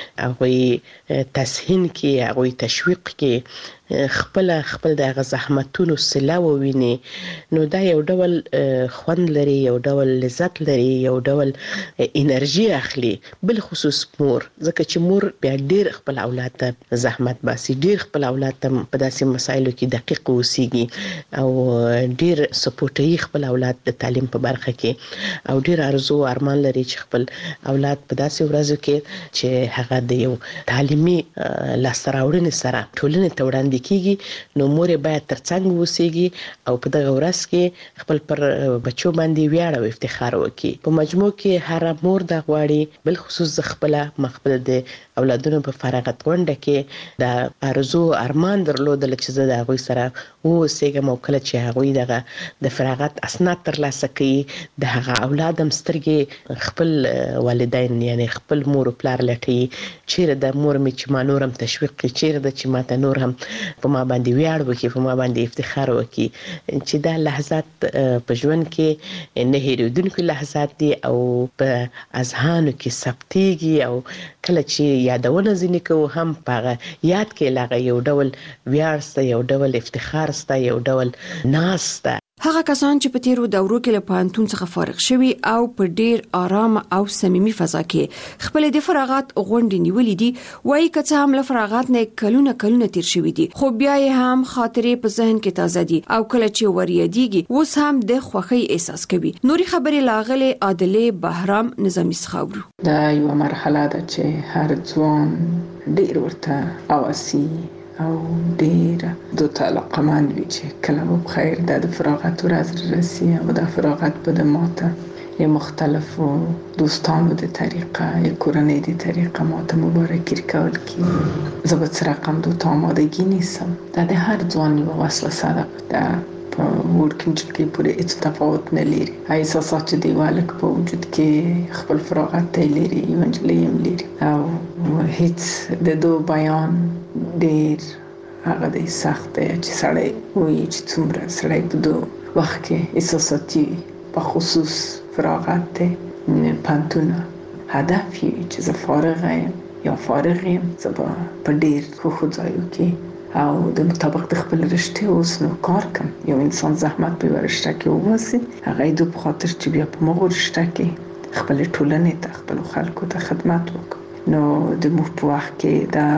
Speaker 14: هغه تسهین کې، هغه تشویق کې خپل خپل د زحمتونو سلا وویني. نو دا یو ډول خوند لري، یو ډول لذت لري، یو ډول انرژي اخلي، بل خصوص مور، ځکه چې مور بیا ډیر خپل اولاد ته زحمت باسي، ډیر خپل اولاد ته په داسې مسایلو کې دقیق اوسېږي او ډیر سپورټي خپل اولاد د تعلیم په برخه کې، او ډیر ارزو ارمان لري چې خپل اولاد په داسې ورځو کې چې هغه د یو تعلیمي لاسته راوړنې سره ټولنې ته وړاندې کیږي. نو مور باید ترڅنګ وسیږي او په دغه ورځ کې خپل پر بچو باندې ویاړ او افتخار وکړي. په مجموع کې هر مور د غواړي، بل خصوص خپل مخبل د اولادونو په فراغت غونډه کې د ارزو ارمان درلودل چې زه د هغوی سره اوسېږم، او کله چې هغوی دغه د فراغت اسناد ترلاسه کوي، د هغه اولاد هم سترګې خپل والدین یعنی خپل مور او پلار لټوي، چیرې د مور مې چې ما نور هم تشویق کړي، چیرې د چې ماته نور هم په ما باندې ویاړ وکړي، په ما باندې افتخار وکړي، چې دا لحظات په ژوند کې نه هېرېدونکي لحظات دي او په اذهانو کې ثبتېږي، او کله چې یادونه ځینې کوو هم په هغه یاد کې لاغه یو ډول ویاړ سته، یو ډول افتخار سته، یو ډول ناز سته.
Speaker 13: هغه کسان چې په تیرو دورو کې له پوهنتون څخه فارغ شوي او په ډیر آرام او صمیمي فضا کې خپل د فراغت غونډې نیولې دي، وایي که څه هم له فراغت نه کلونه کلونه تیر شوي دي، خو بیا یې هم خاطرې په ذهن کې تازه دي او کله چې وریادېږي اوس هم د خوښۍ احساس کوي. نوري خبرې لاغلي عادلې بهرام نظامی څخه.
Speaker 15: دا یو مرحله ده چې هر ځوان ډیر ورته اواسي او ډیر د تعلق مند وي چې کله به خیر د فراغت ورځ رسي او د فراغت په د ماته مختلفو دوستانو د طریقه یا کورنۍ د طریقه ماته مبارکي کول کی زه به څه رقم د آمادگی نیستم. دا د هر ځوان یو وسله صدقه ده، په ورکینج کې پورې هیڅ تفاوت نه لري. احساسات چې دی والک په وجود کې خپل فراغت ته لري، یو انجلې هم لري او هیڅ د دو بیان ډیر هغه د سخت دی چې سړی وایي چې څومره سړی په دو وخت کې احساساتي په خصوص فراغت دی پانتونه هدف یې چې زه فارغ یم یا فارغ یم، زه به په ډیر ښو ځایو کې او د مطابق د خپل رشتې اوس نو کار کوم. یو انسان زحمت په یوه رشته کې وباسي، هغه یې د په خاطر چې بیا په مغو رشته کې خپلې ټولنې ته خپلو خلکو ته خدمت وکړو. نو د موږ په وخت کې دا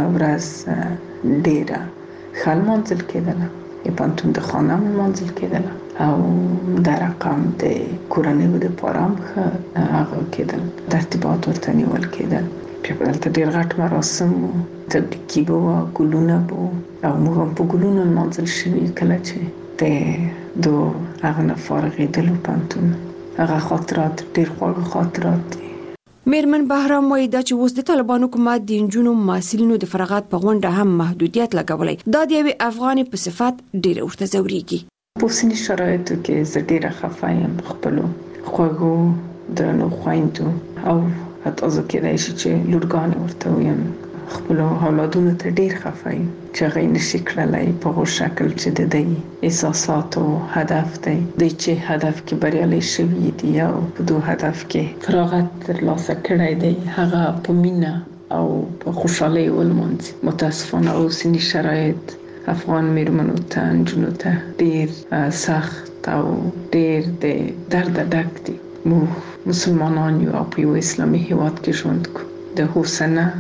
Speaker 15: ورځ ډیره ښه لمانځل کېدله، د پوهنتون د خانه هم لمانځل کېدله او دا رقم د کورنیو دپاره هم ښه هغه کېدل، ترتیبات ورته نیول کېدل. بیا به دلته ډېر غټ مراسم و، تبریکي به وه، ګلونه به و او موږ هم په ګلونو لمانځل شوي کله چې د دو هغه نه فارغېدلو پوهنتون. هغه خاطرات ډېر خواږه خاطرات دي.
Speaker 13: میرمن بهرام وایي دا چې اوس د طالبانو حکومت د نجونو محصلینو د فراغت په غونډه هم محدودیت لګولی، دا د یوې افغانې په صفت ډېره ورته ځورېږي.
Speaker 15: په اوسني شرایطو کې زه ډېره خفه یم په خپلو خوږو درنو خویندو او حتی زه کېدای شي چې لورګانې ورته ویم، خپلو اولادونو ته ډېر خفه یم چې هغه یې نشي کړلی په هغو شکل چې د دوی احساسات او هدف دی، دوی چې هدف کې بریالي شوي دي او په دو هدف کې فراغت ترلاسه کړی دی، هغه په مینه او په خوشحالۍ ولمانځي. متاسفانه اوسني شرایط افغان میرمنو ته نجونو ته ډېر سخت او ډېر د درده ډک دي. موږ مسلمانان یو او په یو اسلامي هېواد کې ژوند کوو، د حوصنه د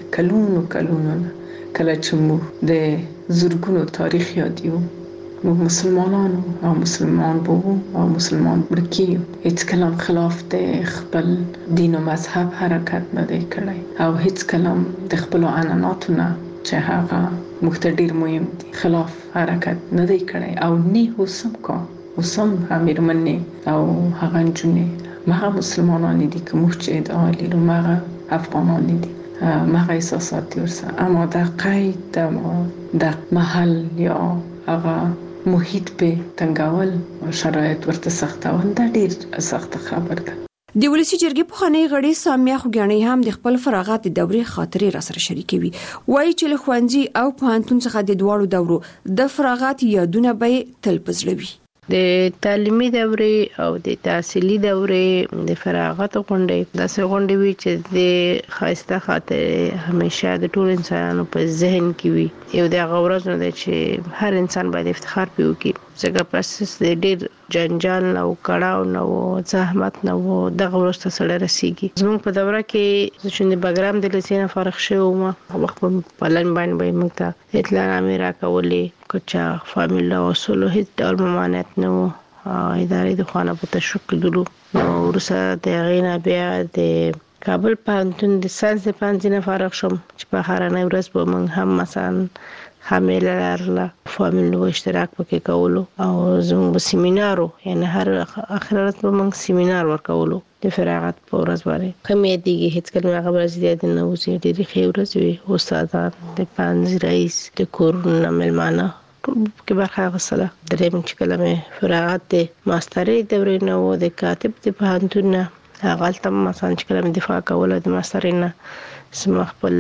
Speaker 15: کلونو کلونو کله چې موږ د زرګونو تاریخ یادیو موږ مسلمانانو او مسلمان بو او مسلمان برکیو هیڅ کلام خلاف د خپل دین او مذهب حرکت نه دی کړی او هیڅ کلام د خپل عنعناتو نه چې هغه موږ ته ډیر مهم دي خلاف حرکت نه دی کړی او نه اوسم کا اوسم همیرمنې او هغه جنې مغه مسلمانان دي که موږ چې ادعا لرو مغه افغانان دي مغه احساسات ورسره اما د قید د محل یا هغه محیط په تنګول شرایط ورته سختول دا ډیر سخت خبر ده.
Speaker 13: د ولسی جرګې په خانه غړي سامیه خوګانی هم د خپل فراغت د دورې خاطرې را سره شریکوي وایي چې له خوانځي او پوهنتون څخه د دواړو دورو د فراغت یادونه به تل پزړوي.
Speaker 14: د تعلیمي دورې او د تحصیلي دورې د فراغت غونډې داسې غونډې وي چې د خاصه خاطر همیشه د ټول انسانانو په ذهن کې وي یو د غوړز نه دی چې هر انسان باید افتخار پیو کی څنګه پس د ډېر جنجال او کړهو نو زحمت نو د غوړسته سره رسیږي. زموږ په دوره کې چې د بګرام د لسینه فارغ شوم وخت په پلان باندې موږ ته اطلاع نامې راکولې کچا فامیل او اصول هیڅ ډول ممانعت نه و ادارې د خوانه په تشکل دلو نو ورسره د غینا بیا د کابل پوهنتون د ساينس پوهنځي فارغ شوم چې په هرانه ورځ به موږ هم مثلا حامل لرله فامیل نو اشتراک پکې کولو او زموږ سیمینارو یعنی هر اخرات به موږ سیمینار ورکولو د فراغت په ورځ باندې کمې دیږي هیڅ کله خبره زیاده نه وځي ډېری خبرې وي استادان د پنځ رئیس د کورونه ملمانه کې برخه غسله درې من چې کلمه فراغت د ماسترۍ دورې نو د کاتب د پوهنتون نه هغه تم مثلا چې کلمه دفاع کوله د ماسترۍ نه سم خپل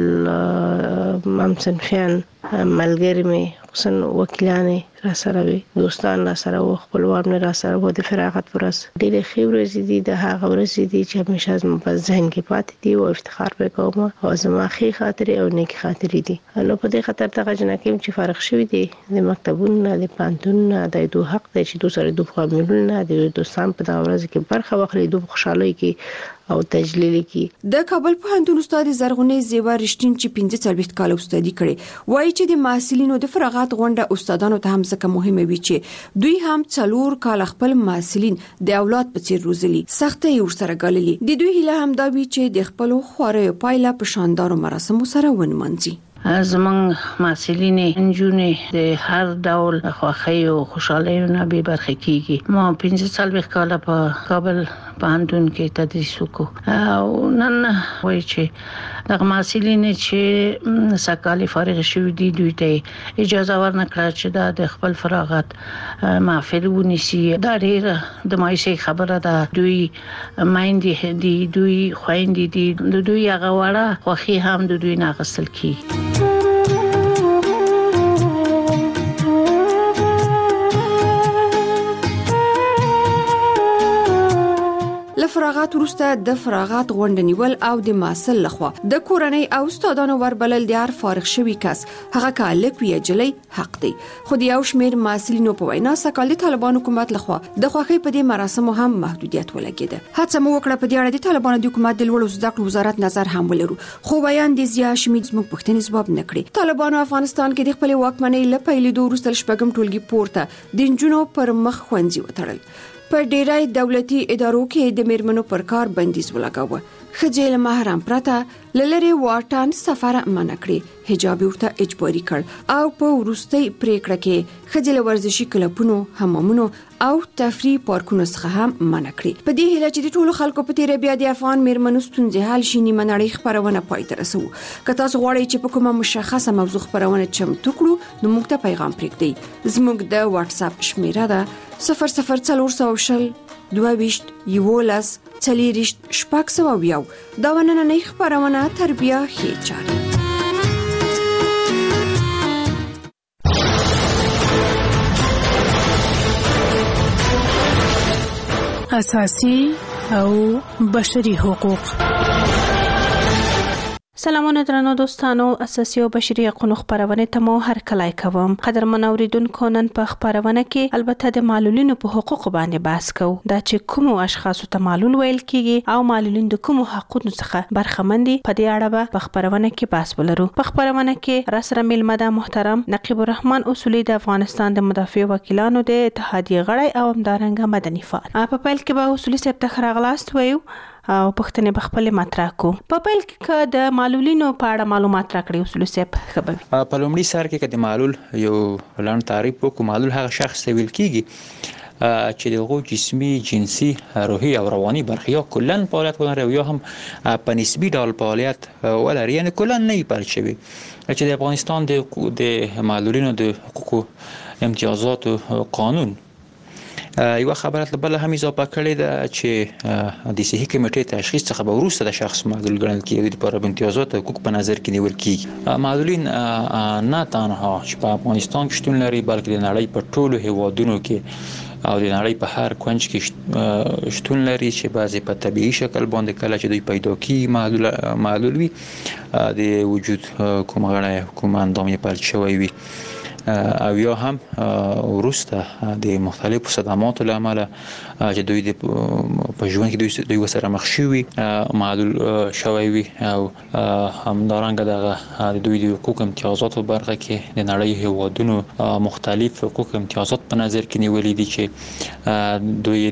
Speaker 14: ممسنفیان ملګری می خصوصا وکیلانه را سره وي دوستان را سره او خپلوان را سره و د فراغت ورس ډېر خبرې دي د هغه ورسې دي چې همیشه زما په ذهن کې پاتې دي او افتخار وکوم او زما خې خاطرې او نیک خاطرې دي نو په دې خاطر ته جنکه چې فارغ شوی دي د مکتبونو د پانتون د دوه حق د چې دوه سره دوه فامیلونه د دوستان په دا ورځ کې برخه واخلي دوه خوشاله کی او تجلیل کی.
Speaker 13: د کابل پوهنتون استاد زرغونې زیبا رښتین چې پنځه څلوېښت کال استادي کړي وایي چې د محصلینو د فراغت غونډه استادانو ته هم ځکه مهمه وي چې دوی هم څلور کال خپل محصلین د اولاد په څیر روزلي سختۍ ورسره ګاللي د دوی هیله هم دا وي چې د خپل خوارې پایله په شاندارو مراسمو سره ونمانځي.
Speaker 16: زمونږ محصلین انجونې د هر ډول خوښۍ او خوشحالۍ به برخه کیږي. ما پنځه څلوېښت کاله په کابل پوهنتون کې تدریس وکړ او نن وایي چې دغه محصلین چې سکالي فارغ شوي دي دوی ته اجازه ورنکړه چې د خپل فراغت محفل ونیسي. دا ډېره د مایوسۍ خبره ده. دوی مایندې دي دوی خویندې دي د دوی هغه وړه خوښي هم د دوی نه اخیستل کیږي.
Speaker 13: فراغت وروسته د فراغت غونډه نیول او د محصل لخوا د کورنۍ او استادانو وربلل د هر فارغ شوی کس هغه کالک وی جلې حق دی. خو د یو شمیر محصلینو په وینا سکال د طالبان حکومت لخوا د خوښۍ په دې مراسمو هم محدودیت ولګیده. هڅه مو وکړه په دې اړه د طالبان د حکومت د لوړو زده کړو وزارت نظر هم ولرو خو بیان د ضیا شمید زموږ پښتني ځواب نکړي. طالبان افغانستان کې د خپل واکمنۍ لپاره د وروسته شپږم ټولګي پورته د جنونو پر مخ خوندي وتړل. په ډیری دولتي ادارو کې د میرمنو پر کار بندیز ولګاوه. ښځې له محرم پرته لری واټن سفر منع کړی حجاب ورته اجباري کړ او په وروستي پریکړه کې ښځې له ورزشي کلبونو حمامونو او تفریح پارکونو څخه هم منع کړی. په دې هیله چې د ټولو خلکو په تیر بیا د افغان میرمنو ستونزې حل شي نیمه نړۍ خبرونه پای ته رسو. که تاسو غواړئ چې په کومه مشخصه موضوع خبرونه چمتو کړو نو موږ ته پیغام پرېږدئ. زموږ د واتس اپ شمیره ده صفر صفر څلور سوه شل دوه ویشت یولس څلېرویشت شپږ سوه اویا. دا نننۍ خبرونه تربیه ښې چارې.
Speaker 18: اساسي او بشري حقوق
Speaker 23: سلامونه درنو دوستانو، اساسي او بشري حقوقو خبرونه ته مو هر کلای کوم. قدرمن اوریدونکو، نن په خبرونه کې البته د معلولینو په حقوقو باندې بحث کوو. دا چې کوم اشخاص ته معلول ویل کیږي او معلولین د کوم حقوقو څخه برخمن دي، په دې اړه به په خبرونه کې بحث ولرو. په خبرونه کې راسره میلمه محترم نقیب الرحمن اصولي د افغانستان د مدافع وکیلانو د اتحادیه غړی او همدارنګه مدني فعال. په پیل کې به اصولي صاحب ته خراغلاست وایو او پښتنې بخپل مطرح کو. په پیل کې د معلولینو په اړه معلومات راکړي اصول صاحب خبري.
Speaker 18: په لومړي سر کې د معلول یو لاند تعریف وکړو. معلول هغه شخص ته ویل کیږي چې دغه جسمي، جنسي، روحي او رواني برخې یا کلن فعالیت ولري یا هم په نسبي ډول فعالیت ولري، یعنی کلن نه پال شوی. چې د افغانستان د معلولینو د حقوقو امتیازات قانون یو خبره بل هم اضافه کړې ده چې د صحي کمیټې تشخیص څخه به وروسته د شخص معلول ګڼل کیږي د لپاره امتیازات او حقوق په نظر کې نیول کیږي. معلولین نه تنها چې په افغانستان کې شتون لري، بلکې د نړۍ په ټولو هیوادونو کې او د نړۍ په هر کونج کې شتون لري چې بعضی په طبيعي شکل باندې کله چې دوی پیدا کیږي معلول معلول وي، د وجود کوم غړی کوم اندام یې پلټ شوی وي او یا هم وروسته د مختلفو صدماتو له امله چې دوی د په ژوند کې دوی وسره مخ شوي معلول شوی وي او همدارنګه دغه د دوی د حقوق امتیازاتو برخه کې د نړۍ هیوادونو مختلف حقوق امتیازات په نظر کې نیولې دي چې دوی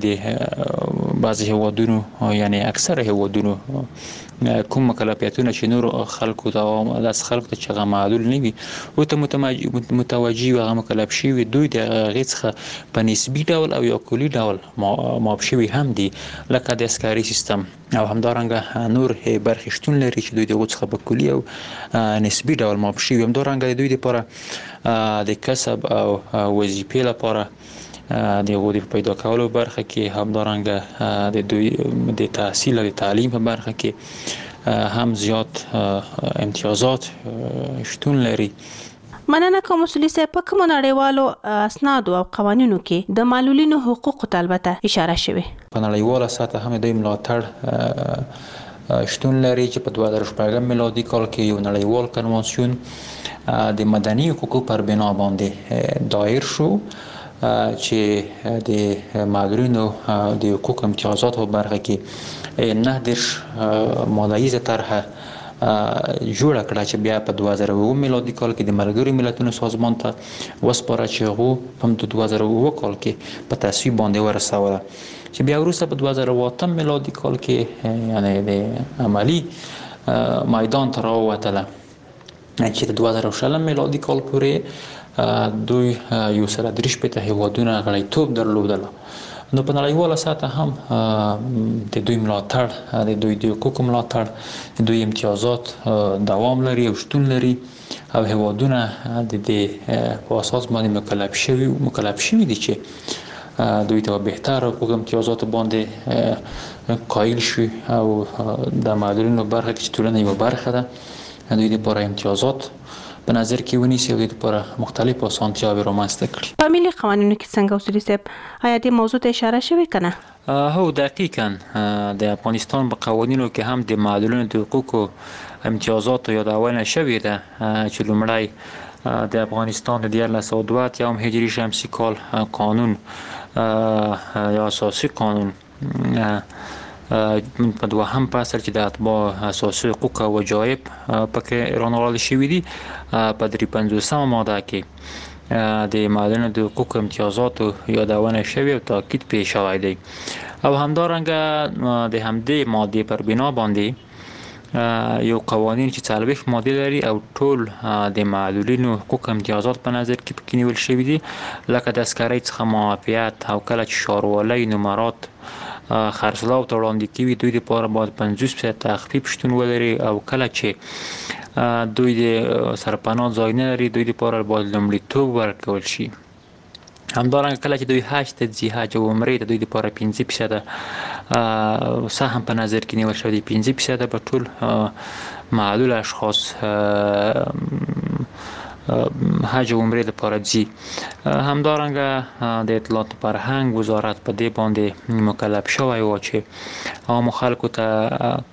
Speaker 18: د بعضی هیوادونو یعنی اکثره هیوادونو کوم مکلفیتونه چې نور خلکو ته د خلکو ته چې معلول نه وي او ته متوجي او مکلف شي وي، دوی د غیڅخه په نسبي ډول او یا کلی ډول ماب شوي هم دي، لکه د اسکاري سیستم او همدارنګه نور برخې شتون لري چې دوی د غوڅخه په کلی او نسبي ډول ماب شوي. همدارنګه دوی لپاره د کسب او وظیفې لپاره د غوډي پیدا کولو برخه کې همدارنګه د دوی د تحصیل او د تعلیم په برخه کې هم زیات امتیازات شتون لري.
Speaker 23: مننه کوم اصولي صاحب. په کوم نړیوالو اسناد او قوانینو کې د معلولینو حقوقو ته البته اشاره شوی.
Speaker 18: په نړیواله سطح هم د ملاتړ شتون لري چې په دوه زره شپږم میلادي کال کې یو نړیوال کنوانسیون د مدني حقوقو پر بنا باندې دایر شو چې د معلولینو د حقوق امتیازاتو برخه کې نه دیرش ماده‌یزه طرحه جوړه کړه چې بیا په دوه زره اووه میلادي کال کې د ملګرو ملتونو سازمان ته وسپاره چې هغه په دوه زره اووه کال کې په تصویب باندې ورسوله، چې بیا وروسته په دوه زره اووه میلادي کال کې یعنی د عملی میدان ته راووتله، چې د دوه زره شلم میلادي کال پورې دوی یو سره درې شپېته هیوادونه غړیتوب درلودله. نو په نړیواله سطح هم د دوی ملاتړ، د دوی د حقوقو ملاتړ، د دوی امتیازات دوام لري او شتون لري او هیوادونه د دې په اساس باندې مکلف شوي مکلف شوي دي چې دوی ته بهتر حقوق امتیازات باندې قایل شي او د معلولینو برخه کې ټولنه یو برخه ده، دوی لپاره امتیازات په نظر کې ونیسي او د لپاره مختلف اسانتیاوې رامنځته کړي.
Speaker 23: په ملي قوانینو کې څنګه اصولي صاحب آیا دې موضوع ته اشاره شوې کنه؟
Speaker 18: هو دقیقاً د افغانستان په قوانینو کې هم د معلولینو د حقوقو امتیازات یادونه شوې ده چې لومړی د افغانستان د دیارلس سوه دوه اتیایم هجري شمسي کال قانون یا اساسي قانون په دوهم فصل چې د اتباع اساسي حقوق او وجایب پکې رانغاړل شوي دي، په درې پنځوسمه ماده کې د معلولینو د حقوق امتیازاتو یادونه شوې او تاکید پرې شوی دی او همدارنګه د همدې مادې پر بنا باندې یو قوانین چې څلوېښت مادې لري او ټول د معلولینو حقوق امتیازات په نظر کې پکې نیول شوي دي، لکه د اسکرۍ څخه معافیت او کله چې ښاروالۍ نمرات خرڅلاو ته وړاندې کیږي دوی لپاره باید پنځوس فیصد تخفیف شتون ولري او کله چې دوی د سرپناه ځای نه لري دوی لپاره باید لومړیتوب ورکول شي. همدارنګه کله چې دوی حج ته ځي، حج او عمرې ته دوی لپاره پنځه فیصد سهم په نظر کې نیول شوی دی. پنځه فیصد به ټول معلول اشخاص حج او عمرې لپاره ځي. همدارنګه د اطلاعات فرهنګ وزارت په دې باندې مکلف شوی و چې عامو خلکو ته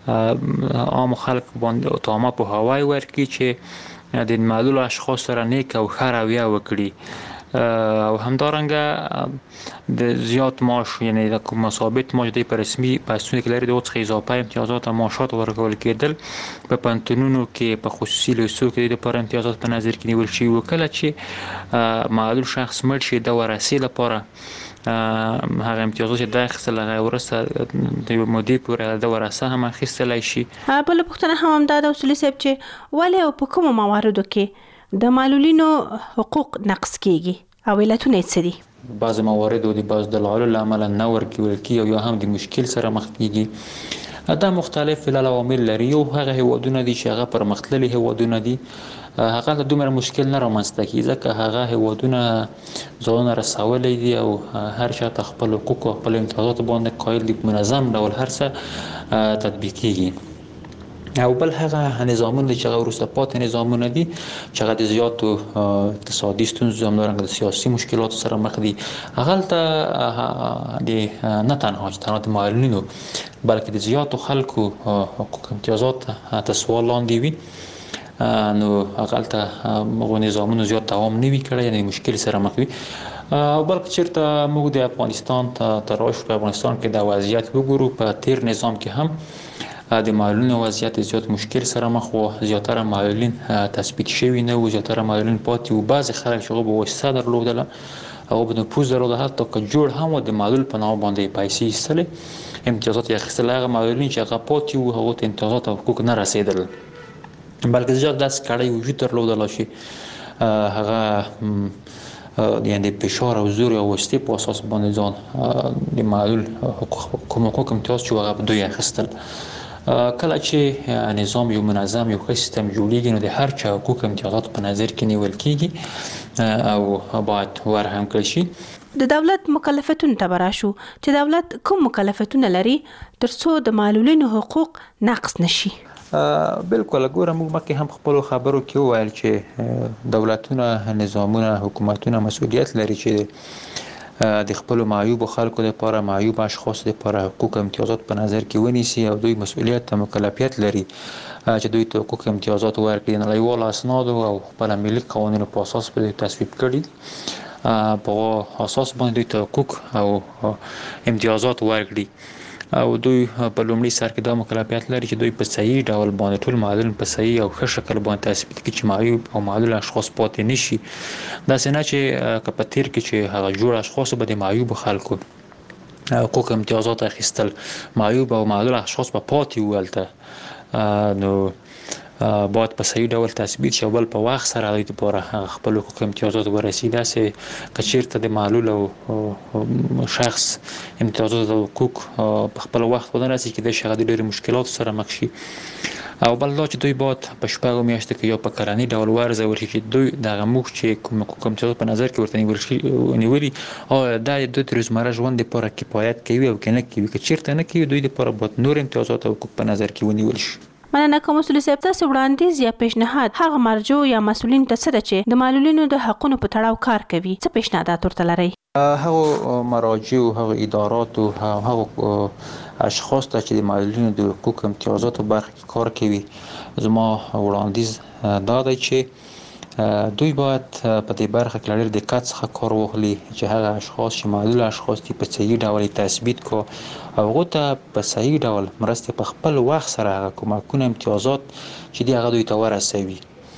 Speaker 18: عام خلک باندې تامه په هوای ورکی چې د معلول اشخاص سره نیک او ښه رویه وکړي او همدارنګه د زیات معاش یعنی د کوم ثابت معاش د رسمي پاسونه کې لري د اوڅ اضافه امتیازات او معاشات ورکول کېدل په پانتونونو کې په خصوصي لیسو کې د پر امتیازات په نظر کې نیول شي وکړه چې معلول شخص مړ شي د ورثې لپاره هغه امتیازات چې د خپل هغه ورثه د مودې پورې د ورثه هم اخیستلای شي.
Speaker 2: بل پښتنه هم دا د اصول سب چې ولې او په کوم مواردو کې د معلولینو حقوق نقص کیږي او علتونه څه دي؟
Speaker 18: بعض موارد او د بعض دلایل لامل نه ورکول کی او یا هم د مشکل سره مخ کیږي. دا مختلف عوامل لري او هغه هیوادونه دي چې هغه پرمختللي هیوادونه دي هغه د دومره مشکل نه رامنځته کیږي ځکه هغه هیوادونه ځان رسولي دي او هر چا خپل حقوق او خپل امتیازات باندې قائل دي منظم ډول هر څه تطبیق کیږي. او بل هغه نظامونه چې هغه وروسته پاتې نظامونه دي چې هغه د زیاتو اقتصادي ستونزو همدارنګه د سیاسي مشکلاتو سره مخ دي هغه ته د نه تنها چې تنها د معلولینو بلکې د زیاتو خلکو حقوق امتیازات تحت سوال لاندې وي نو هغه ته موږ نظامونه زیات دوام نه وی کړی یعنی مشکل سره مخ وي او بلکې چیرته موږ د افغانستان تر اوسه په افغانستان کې د وضعیت وګورو په تیر نظام کې هم د معلولینو وضعیت زیات مشکل سره مخ وو زیاتره معلولین تثبیت شوی نه و زیاتره معلولین پاتې و بعض خلک چې به وسه درلودله او په نفوذ درلوده حتی که جوړ هم د معلول په نامه باندې پیسې ایستلې امتیازات یې اخیستل هغه معلولین چې هغه پاتې و هغه ته امتیازات او حقوق نه رسیدل بلکې زیات داس کړی وجود درلودله شي هغه یعنی د فشار او زور او وستی په اساس باندې ځان د معلول حقوق حقوق امتیاز چې هغه دوی اخیستل کله چې نظام یو منظم یو ښه سیستم جوړیږي نو د هر چا حقوق امتیازات په نظر کې نیول کیږي او باید ورهم کړی شي.
Speaker 2: د دولت مکلفیتونو ته براشو چې دولت کوم مکلفیتونه لري ترڅو د معلولینو حقوق نقص نشي؟
Speaker 18: بالکل ګوره موږ مکه هم خپل خبرو کې ویل چې دولتونه نظامونه حکومتونه مسؤلیت لري چې د خپل معیوب خلکو لپاره معیوب اشخاص لپاره حقوق امتیازات په نظر کې ونیسي او دوی مسؤلیت او مکلفیت لري چې دوی ته حقوق امتیازات ورکړي نه نړیوال اسناد او خپل ملي قوانینو په اساس په تصویب کړي په اساس باندې دوی ته حقوق او امتیازات ورکړي او دوی په لومړي سر کې دا مکلفیت لري چې دوی په صحیح ډول باندې ټول معلولین په صحیح او ښه شکل باندې تثبیت کړي چې معیوب او معلول اشخاص پاتې نشي دا څنګه چې کپتیر کې چې هغه جوړ اشخاص به د معیوب خلکو حقوق امتیازات اخیستل معیوب او معلول اشخاص په پاتې ولته نو باید په صحیح ډول تثبیت شي بل په وخت سره د لپاره خپل حقوق امتیازات ورسیده سي کچیرته د معلول او شخص امتیازات او حقوق په خپل وخت ورسي کې د شغل ډېر مشکلات سره مخ شي او بل دا چې دوی باید په شپږو میاشتو کې یو په کلنی ډول ورزول شي چې دوی دغه موږ چې کوم حقوق امتیازات په نظر کې ورته نیول شي نیولي او دا د روزمره ژوند لپاره کفایت کوي او کنه کوي کچیرته نه کوي دوی لپاره باید نور امتیازات او حقوق په نظر کې ونیول شي.
Speaker 2: مننه کوم مسؤل صاحب تاسو وړاندیز یا پیشنهاد هغه مرجو یا مسؤلین ته څه چې د معلولینو د حقونو په تړاو کار کوي څه پیشنهادات ورته لري؟
Speaker 18: هغه مراجع او هغه ادارات او هغه اشخاص ته چې د معلولینو د حقوق امتیازاتو برخه کې کار کوي زما وړاندیز دا دی چې دوی باید په دې برخه کې لړ دقت څخه کار واخلي چې هغه اشخاص چې معلول اشخاص دي په صحیح ډول تثبیت کو او هغه ته په صحیح ډول مرسته په خپل وخت سره هغه کومکونه امتیازات چې دی هغه دوی ته ورسوي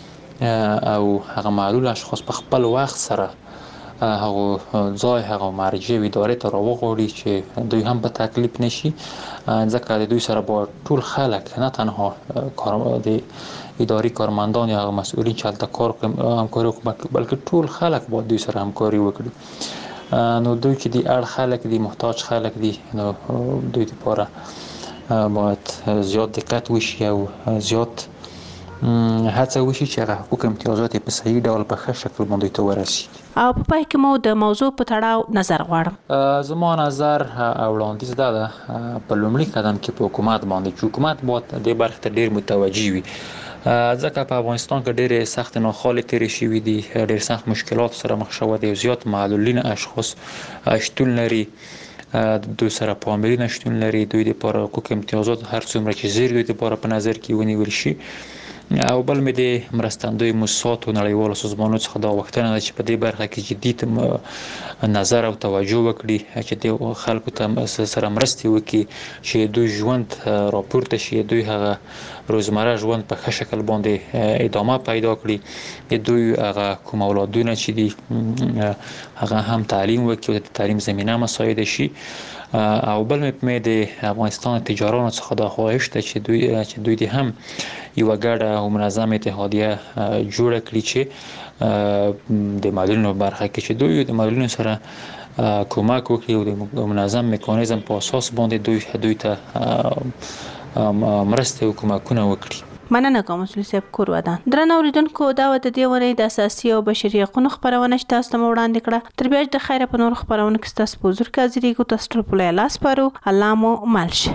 Speaker 18: او هغه معلول اشخاص په خپل وخت سره هغه ځای هغه مرجع ادارې ته راوغوړي چې دوی هم په تکلیف نشي ځکه د دوی سره به ټول خلک نه تنها کار د اداري کارمندان یا مسؤلین چې هلته کار همکاري وکړي بلکې ټول خلک باید دوی سره همکاري وکړي نو دوی چې د اړ خلک دي محتاج خلک دي نو دوی لپاره باید زیات دقت وشي او زیات هڅه وشي چې هغه حقوق امتیازات په صحیح ډول په ښه شکل باندې ته ورسي.
Speaker 2: او په پای کې مو د موضوع په تړاو نظر غواړم.
Speaker 18: زما نظر او وړاندیز دا ده په لومړي قدم کې په حکومت باندې چې حکومت باید د برخه ته ډیر متوجي وي ځکه په افغانستان کې ډېر سخت ناخوالې تیرې شوي دي ډېر سخت مشکلات سره مخ شوی دی زیات معلولین اشخاص شتون لري دوی سره پاملرنه نشټون لري، دوی د لپاره حقوق امتیازات هر څومره چې زیر دوی لپاره په نظر کې ونیول شي. او بل مې د مرستندوی موسسات او نړیوالو سازمانونو څخه دا غوښتنه ده چې په دې برخه کې جدي نظر او توجه وکړي چې د خلکو ته سره مرستې وکړي چې دوی ژوند راپورته شي، دوی هغه روزمره ژوند په ښه شکل باندې ادامه پیدا کړي، د دوی هغه کوم اولادونه چې دي هغه هم تعلیم وکړي او د تعلیم زمینه مساعده شي. او بل مې د افغانستان تجارانو څخه دا خواهش ده چې دوی چې دوی دې هم یو ګډه او منظم اتحادیه جوړه کړي چې د معلولینو برخه کې چې دوی د معلولینو سره کومک وکړي او د منظم میکانیزم په اساس باندې دوی دوی ته مرسته او کومکونه وکړي.
Speaker 2: مننه کوم مسؤل صاحب کور ودان. درنه اوریدونکو دا و د دې ونې د اساسي او بشري حقوقو خبرونه چې تاسو ته وړاندې کړه. تر بیا د خیره په نور خبرونه کې تاسو په حضور کې حاضرېږو. تاسو ټول په لاس پارو. الله مو مالشه.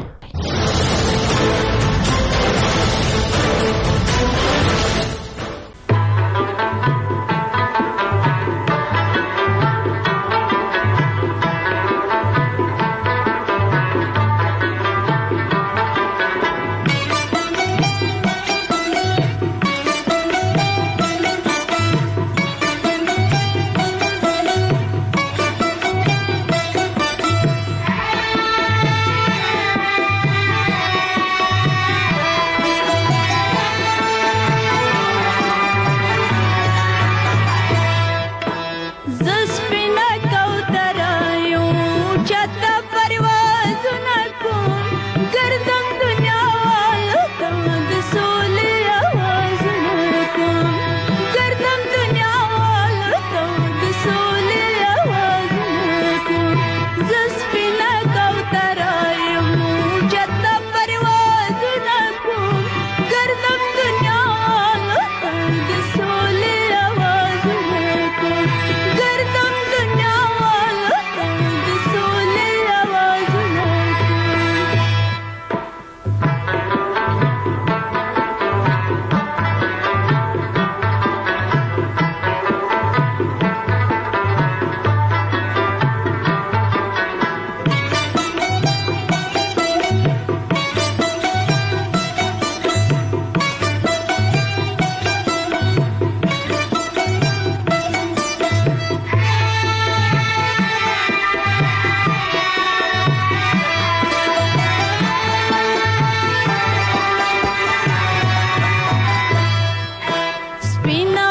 Speaker 3: Spina